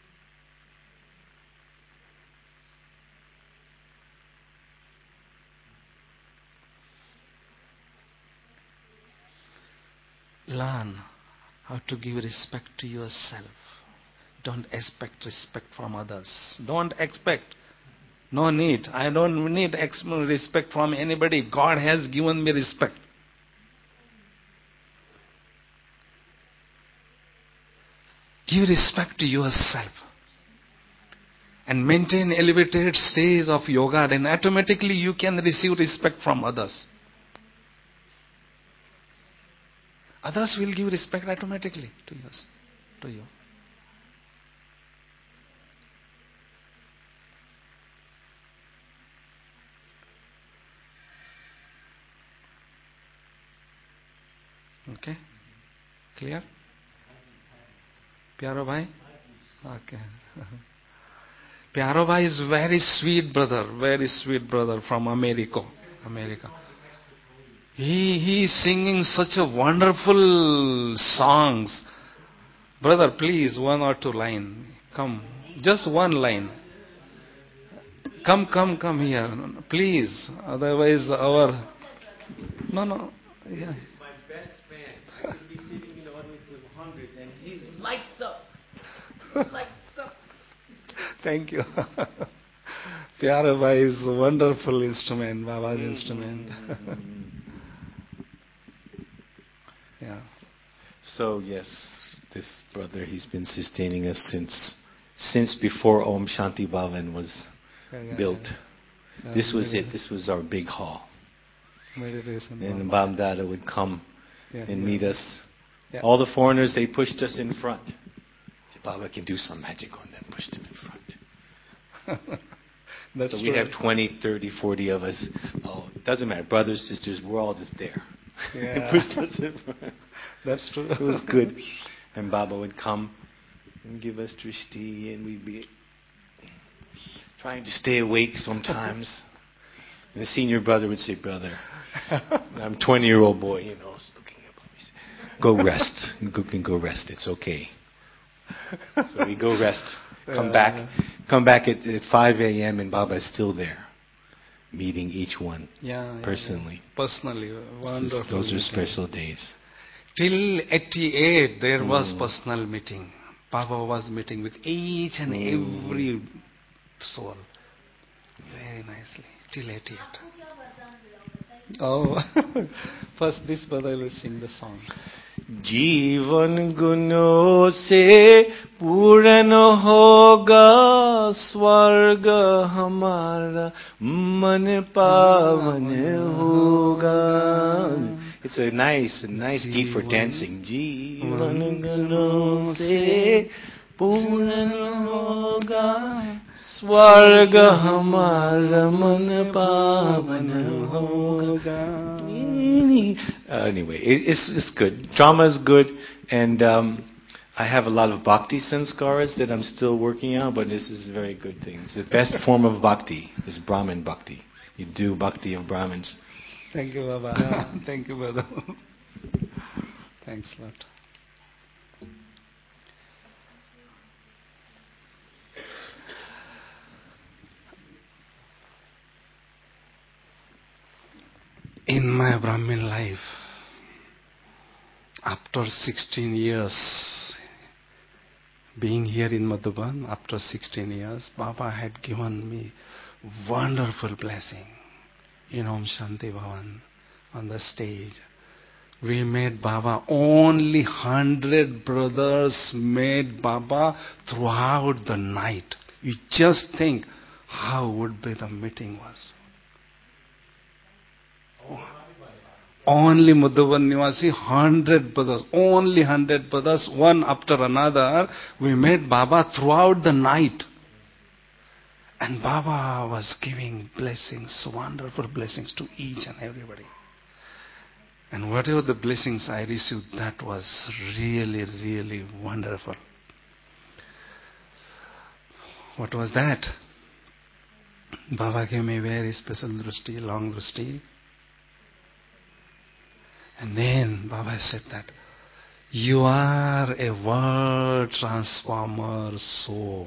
Learn how to give respect to yourself. Don't expect respect from others. Don't expect. No need. I don't need respect from anybody. God has given me respect. Give respect to yourself. And maintain elevated stages of yoga. Then automatically you can receive respect from others. Others will give respect automatically to you. To you. Okay? Clear? Pyaro Bhai? Okay. Pyaro Bhai is very sweet brother, very sweet brother from America. America. He, he is singing such a wonderful songs. Brother, please, one or two line. Come. Just one line. Come, come, come here. Please. Otherwise our... No, no. Yeah. My best fan. I could be sitting in the audience of hundreds and he lights up. Lights up. Thank you. Pyaro Bhai is a wonderful instrument, Baba's instrument. Yeah. So yes, this brother, he's been sustaining us since since before Om Shanti Bhavan was Yeah, yeah, built. yeah. This was Yeah, it. This was our big hall. Meditation. And Bam Dada would come Yeah, and yeah. meet us. Yeah. All the foreigners, they pushed us in front. Said, Baba can do some magic on them. Pushed them in front. That's So true. we'd have twenty, thirty, forty of us. Oh, it doesn't matter. Brothers, sisters, we're all just there. Yeah. Pushed us in front. That's true. It was good. And Baba would come and give us drishti, and we'd be trying to stay awake sometimes. And the senior brother would say, brother, I'm a twenty-year-old boy, you know, looking at Baba. He said, go rest. You can go rest. It's okay. So we go rest. Come Yeah. back. Come back at, at five a.m. and Baba is still there, meeting each one Yeah, yeah, personally. yeah. Personally, wonderful. Those are meeting. special days. Till eighty-eight, there was Mm. personal meeting. Baba was meeting with each and Mm. every soul. Very nicely. Till eighty-eight. Oh, first this brother will sing the song. जीवन गुणों से पूर्ण होगा स्वर्ग हमारा मन पावन होगा. It's a nice, a nice git for dancing. जीवन गुणों से पूर्ण होगा स्वर्ग हमारा मन पावन होगा. Uh, anyway, it, it's it's good. Drama is good, and um, I have a lot of bhakti sanskaras that I'm still working on. But this is a very good thing. It's the best form of bhakti is Brahmin bhakti. You do bhakti of Brahmins. Thank you, Baba. Thank you, brother. Thanks a lot. In my Brahmin life, after sixteen years being here in Madhuban, after sixteen years, Baba had given me wonderful blessing in Om Shanti Bhavan on the stage. We met Baba, only hundred brothers met Baba throughout the night. You just think how would be the meeting was. Only Madhuban Nivasi, hundred brothers, only hundred brothers, one after another. We met Baba throughout the night. And Baba was giving blessings, wonderful blessings to each and everybody. And whatever the blessings I received, that was really, really wonderful. What was that? Baba gave me very special drushti, long drushti. And then Baba said that, you are a world transformer soul.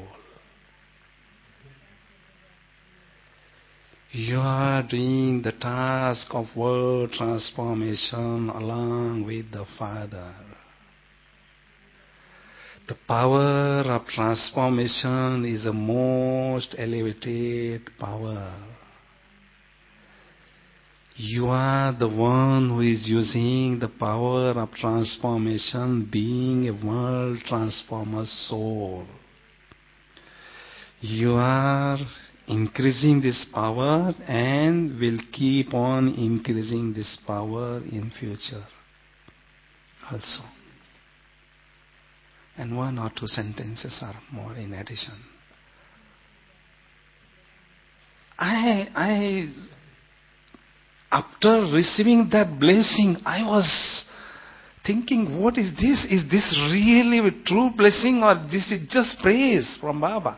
You are doing the task of world transformation along with the Father. The power of transformation is the most elevated power. You are the one who is using the power of transformation, being a world transformer soul. You are increasing this power and will keep on increasing this power in future also. And one or two sentences are more in addition. I, I, after receiving that blessing, I was thinking, what is this? Is this really a true blessing or this is just praise from Baba?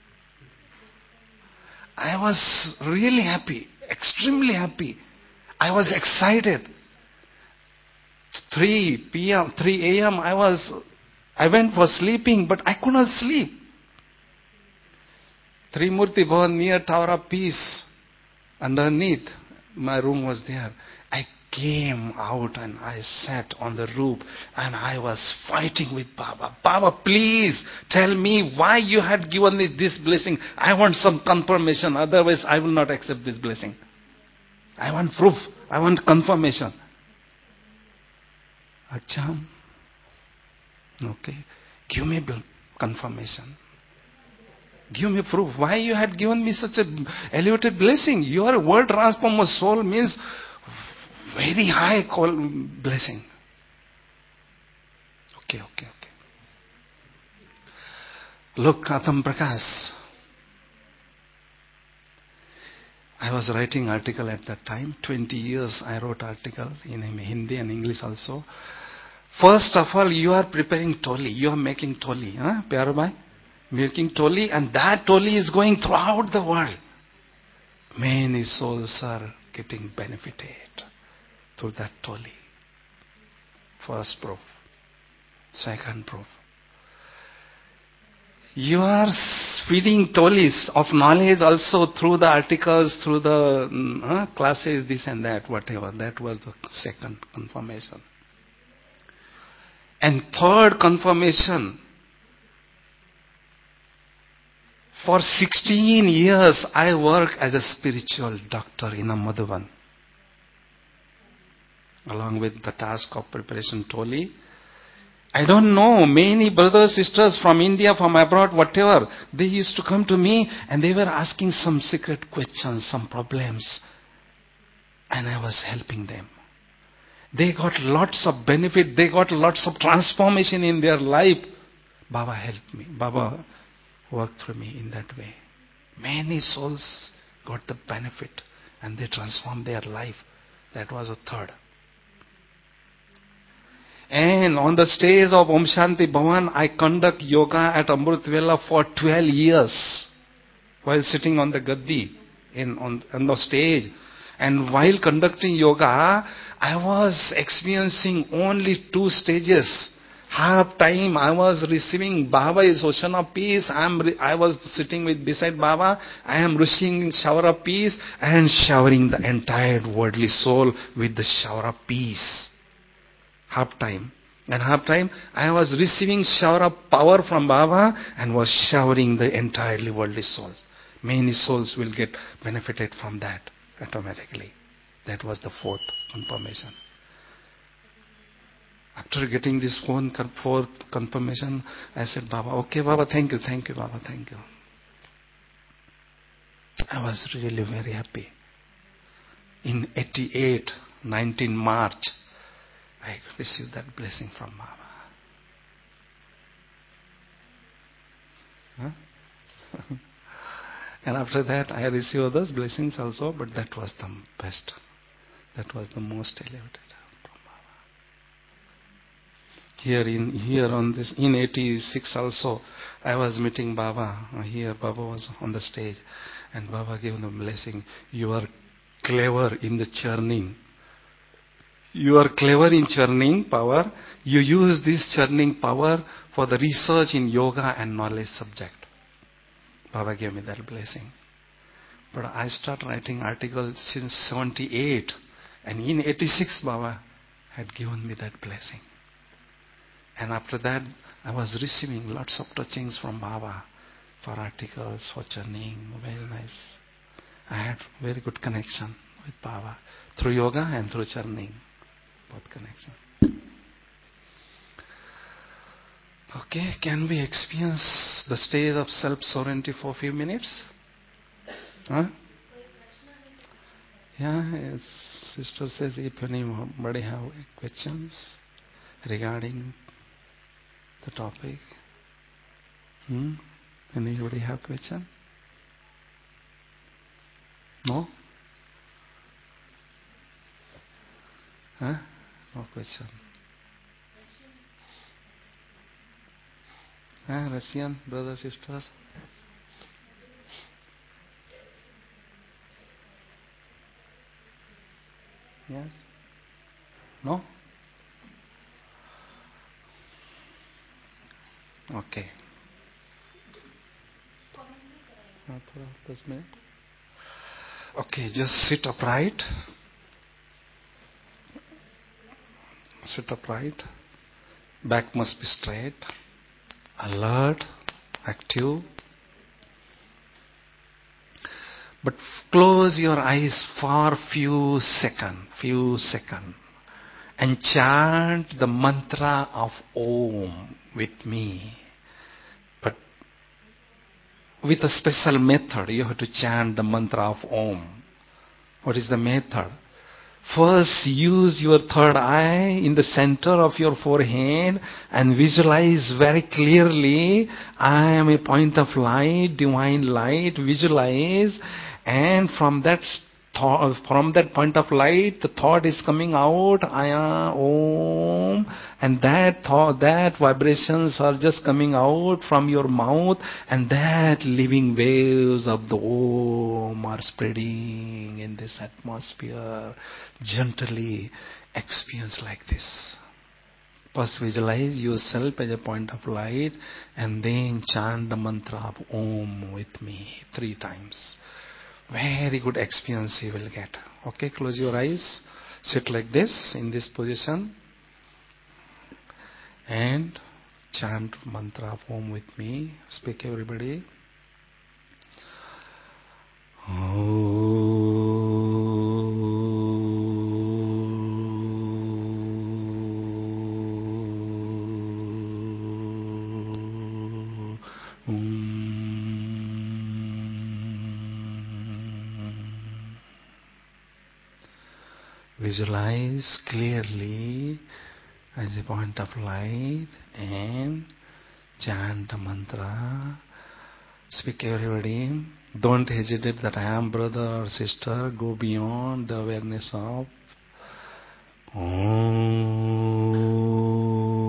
I was really happy, extremely happy. I was excited. three p.m., three a.m. I was, I went for sleeping, but I could not sleep. Trimurti Bhavan near Tower of Peace, underneath, my room was there. I came out and I sat on the roof and I was fighting with Baba. Baba, please tell me why you had given me this blessing. I want some confirmation, otherwise I will not accept this blessing. I want proof. I want confirmation. Achha, Okay. Give me bl- confirmation. Give me proof. Why you had given me such a elevated blessing? Your word transformer soul means very high call blessing. Okay, okay, okay. Look, Atam Prakash. I was writing article at that time. twenty years I wrote article in Hindi and English also. First of all, you are preparing toli. You are making toli. Huh? Pyaro bhai? Making toli, and that toli is going throughout the world. Many souls are getting benefited through that toli. First proof. Second proof. You are feeding tolis of knowledge also through the articles, through the uh, classes, this and that, whatever. That was the second confirmation. And third confirmation. For sixteen years, I work as a spiritual doctor in a Madhuban. Along with the task of preparation toli. I don't know, many brothers, sisters from India, from abroad, whatever, they used to come to me and they were asking some secret questions, some problems. And I was helping them. They got lots of benefit, they got lots of transformation in their life. Baba helped me. Baba worked through me in that way. Many souls got the benefit and they transformed their life. That was a third. And on the stage of Om Shanti Bhavan, I conduct yoga at Amrit Vela for twelve years while sitting on the gaddi in, on, on the stage. And while conducting yoga, I was experiencing only two stages. Half time I was receiving Baba is ocean of peace. I am I was sitting with beside Baba. I am receiving shower of peace and showering the entire worldly soul with the shower of peace. Half time. And half time I was receiving shower of power from Baba and was showering the entirely worldly souls. Many souls will get benefited from that automatically. That was the fourth confirmation. After getting this one fourth confirmation, I said, Baba, okay Baba, thank you, thank you Baba, thank you. I was really very happy. In eighty-eight, nineteen March, I received that blessing from Baba. Huh? And after that, I received others blessings also, but that was the best. That was the most elevated from Baba. Here in here on this in eighty-six also, I was meeting Baba. Here Baba was on the stage, and Baba gave the blessing. You are clever in the churning. You are clever in churning power. You use this churning power for the research in yoga and knowledge subject. Baba gave me that blessing. But I started writing articles since seventy-eight. And in eighty-six, Baba had given me that blessing. And after that, I was receiving lots of touchings from Baba for articles, for churning. Very nice. I had very good connection with Baba through yoga and through churning. Both connection. Okay, can we experience the state of self-sovereignty for a few minutes? Huh? Yeah, yes, sister says if anybody have questions regarding the topic. Hmm? Anybody have question? No? Huh? No question. Huh? Russian brothers, sisters? Yes? No? Okay. Okay, just sit upright. Sit upright. Back must be straight. Alert. Active. But close your eyes for few seconds. Few seconds. and chant the mantra of Om with me. But with a special method, you have to chant the mantra of Om. What is the method? First, use your third eye in the center of your forehead and visualize very clearly, I am a point of light, divine light. Visualize, and from that thought, from that point of light, the thought is coming out, I am Om, and that thought, that vibrations are just coming out from your mouth, and that living waves of the Om are spreading in this atmosphere. Gently experience like this. First visualize yourself as a point of light, and then chant the mantra of Om with me three times. Very good experience you will get. Okay, close your eyes. Sit like this, in this position. And chant mantra of Om with me. Speak everybody. Om. Visualize clearly as a point of light and chant the mantra. Speak everybody. Don't hesitate that I am brother or sister. Go beyond the awareness of Om.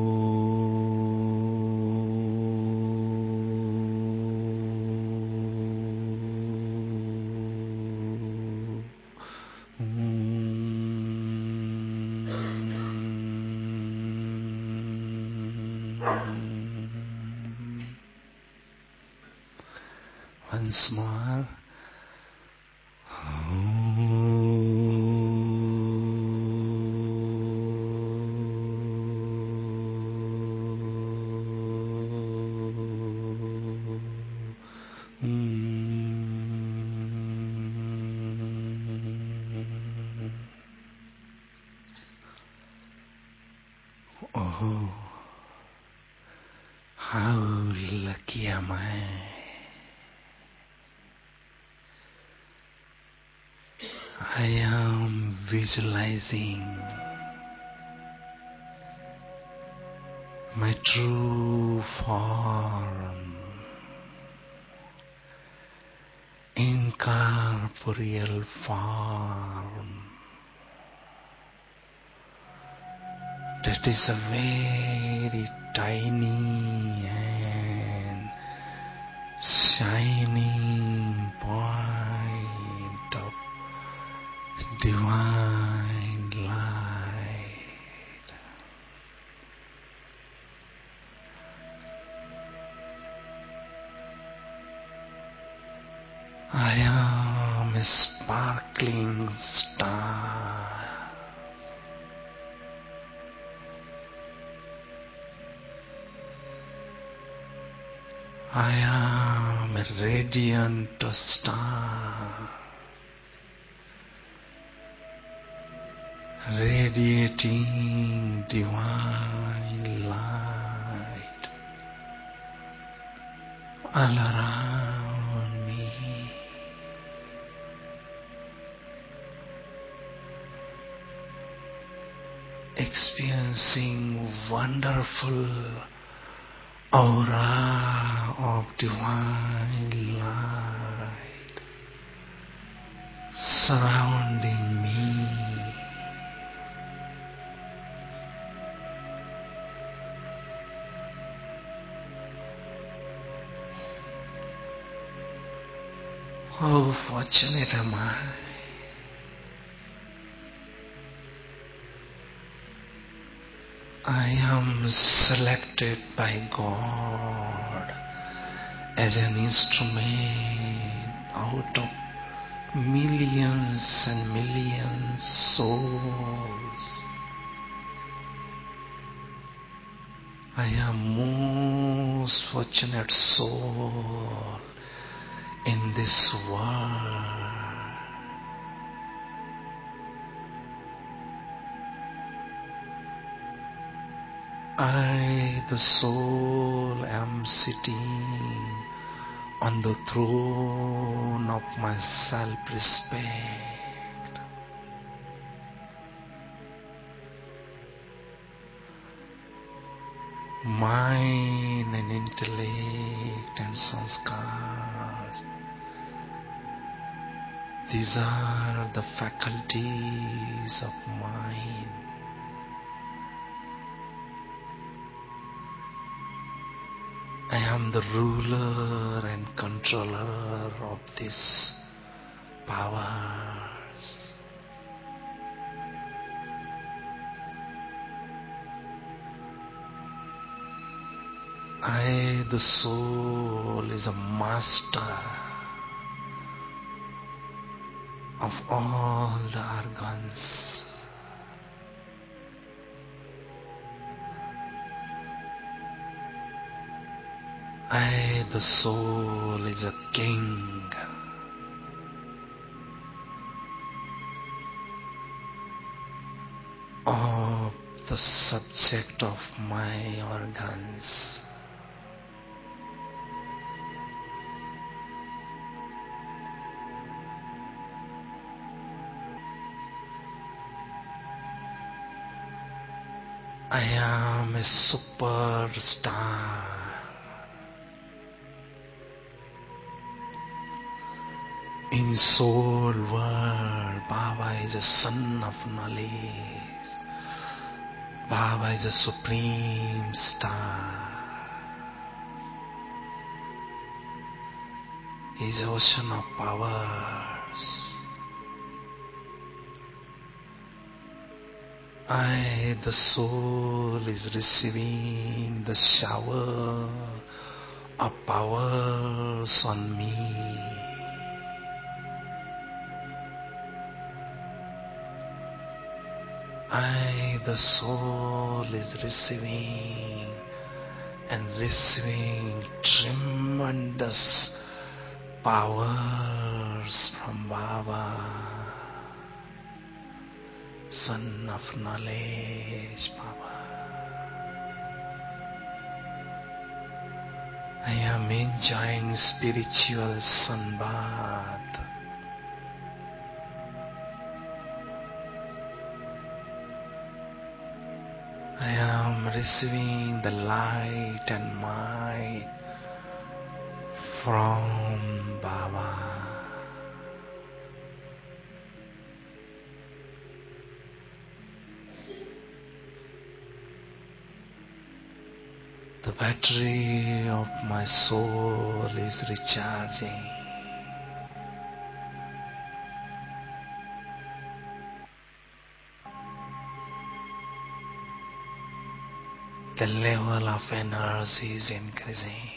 Once more. Oh, how lucky am I? I am visualizing my true form, incorporeal form. That is a very tiny and shining point of divine light. I am a sparkling star. I am a radiant star, radiating divine light all around me. Experiencing wonderful aura of divine light surrounding me. How fortunate am I? I am selected by God as an instrument out of millions and millions souls. I am most fortunate soul in this world. I, the soul, am sitting on the throne of my self-respect. Mind and intellect and sanskars, these are the faculties of mind. I am the ruler and controller of these powers. I, the soul, is a master of all the organs. I, the soul, is a king of the subject of my organs. I am a superstar. In soul world, Baba is a son of knowledge. Baba is a supreme star. He is an ocean of powers. I, the soul, is receiving the shower of powers on me. I, the soul, is receiving and receiving tremendous powers from Baba, Son of Knowledge, Baba. I am enjoying spiritual sunbath. I am receiving the light and might from Baba. The battery of my soul is recharging. The level of energy is increasing.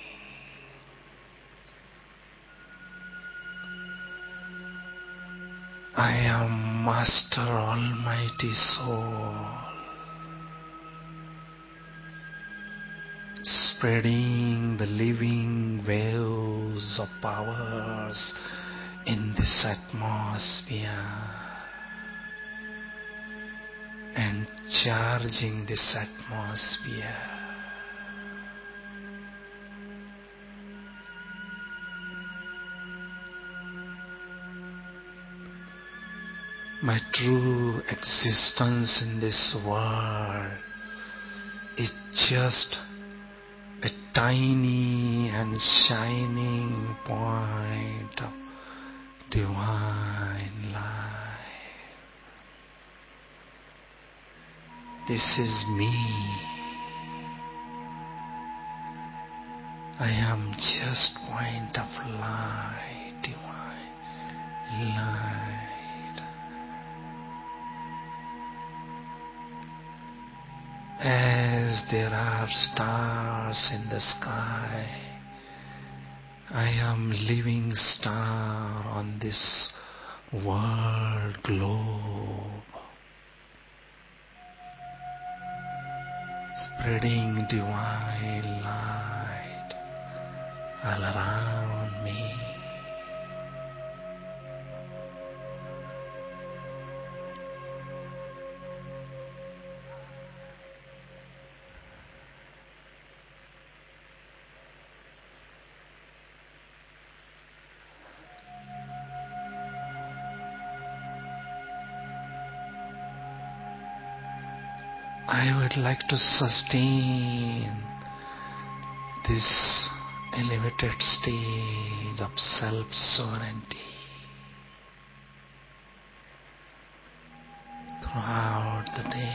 I am Master Almighty Soul, spreading the living waves of powers in this atmosphere and charging this atmosphere. My true existence in this world is just a tiny and shining point of divine light. This is me. I am just point of light, divine light. As there are stars in the sky, I am living star on this world globe, spreading divine light all around me. I would like to sustain this elevated stage of self-sovereignty throughout the day.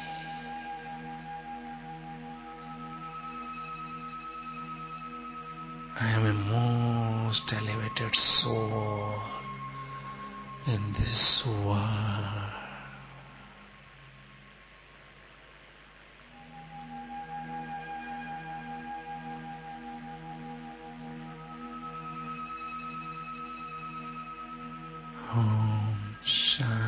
I am a most elevated soul in this world. Om Shanti.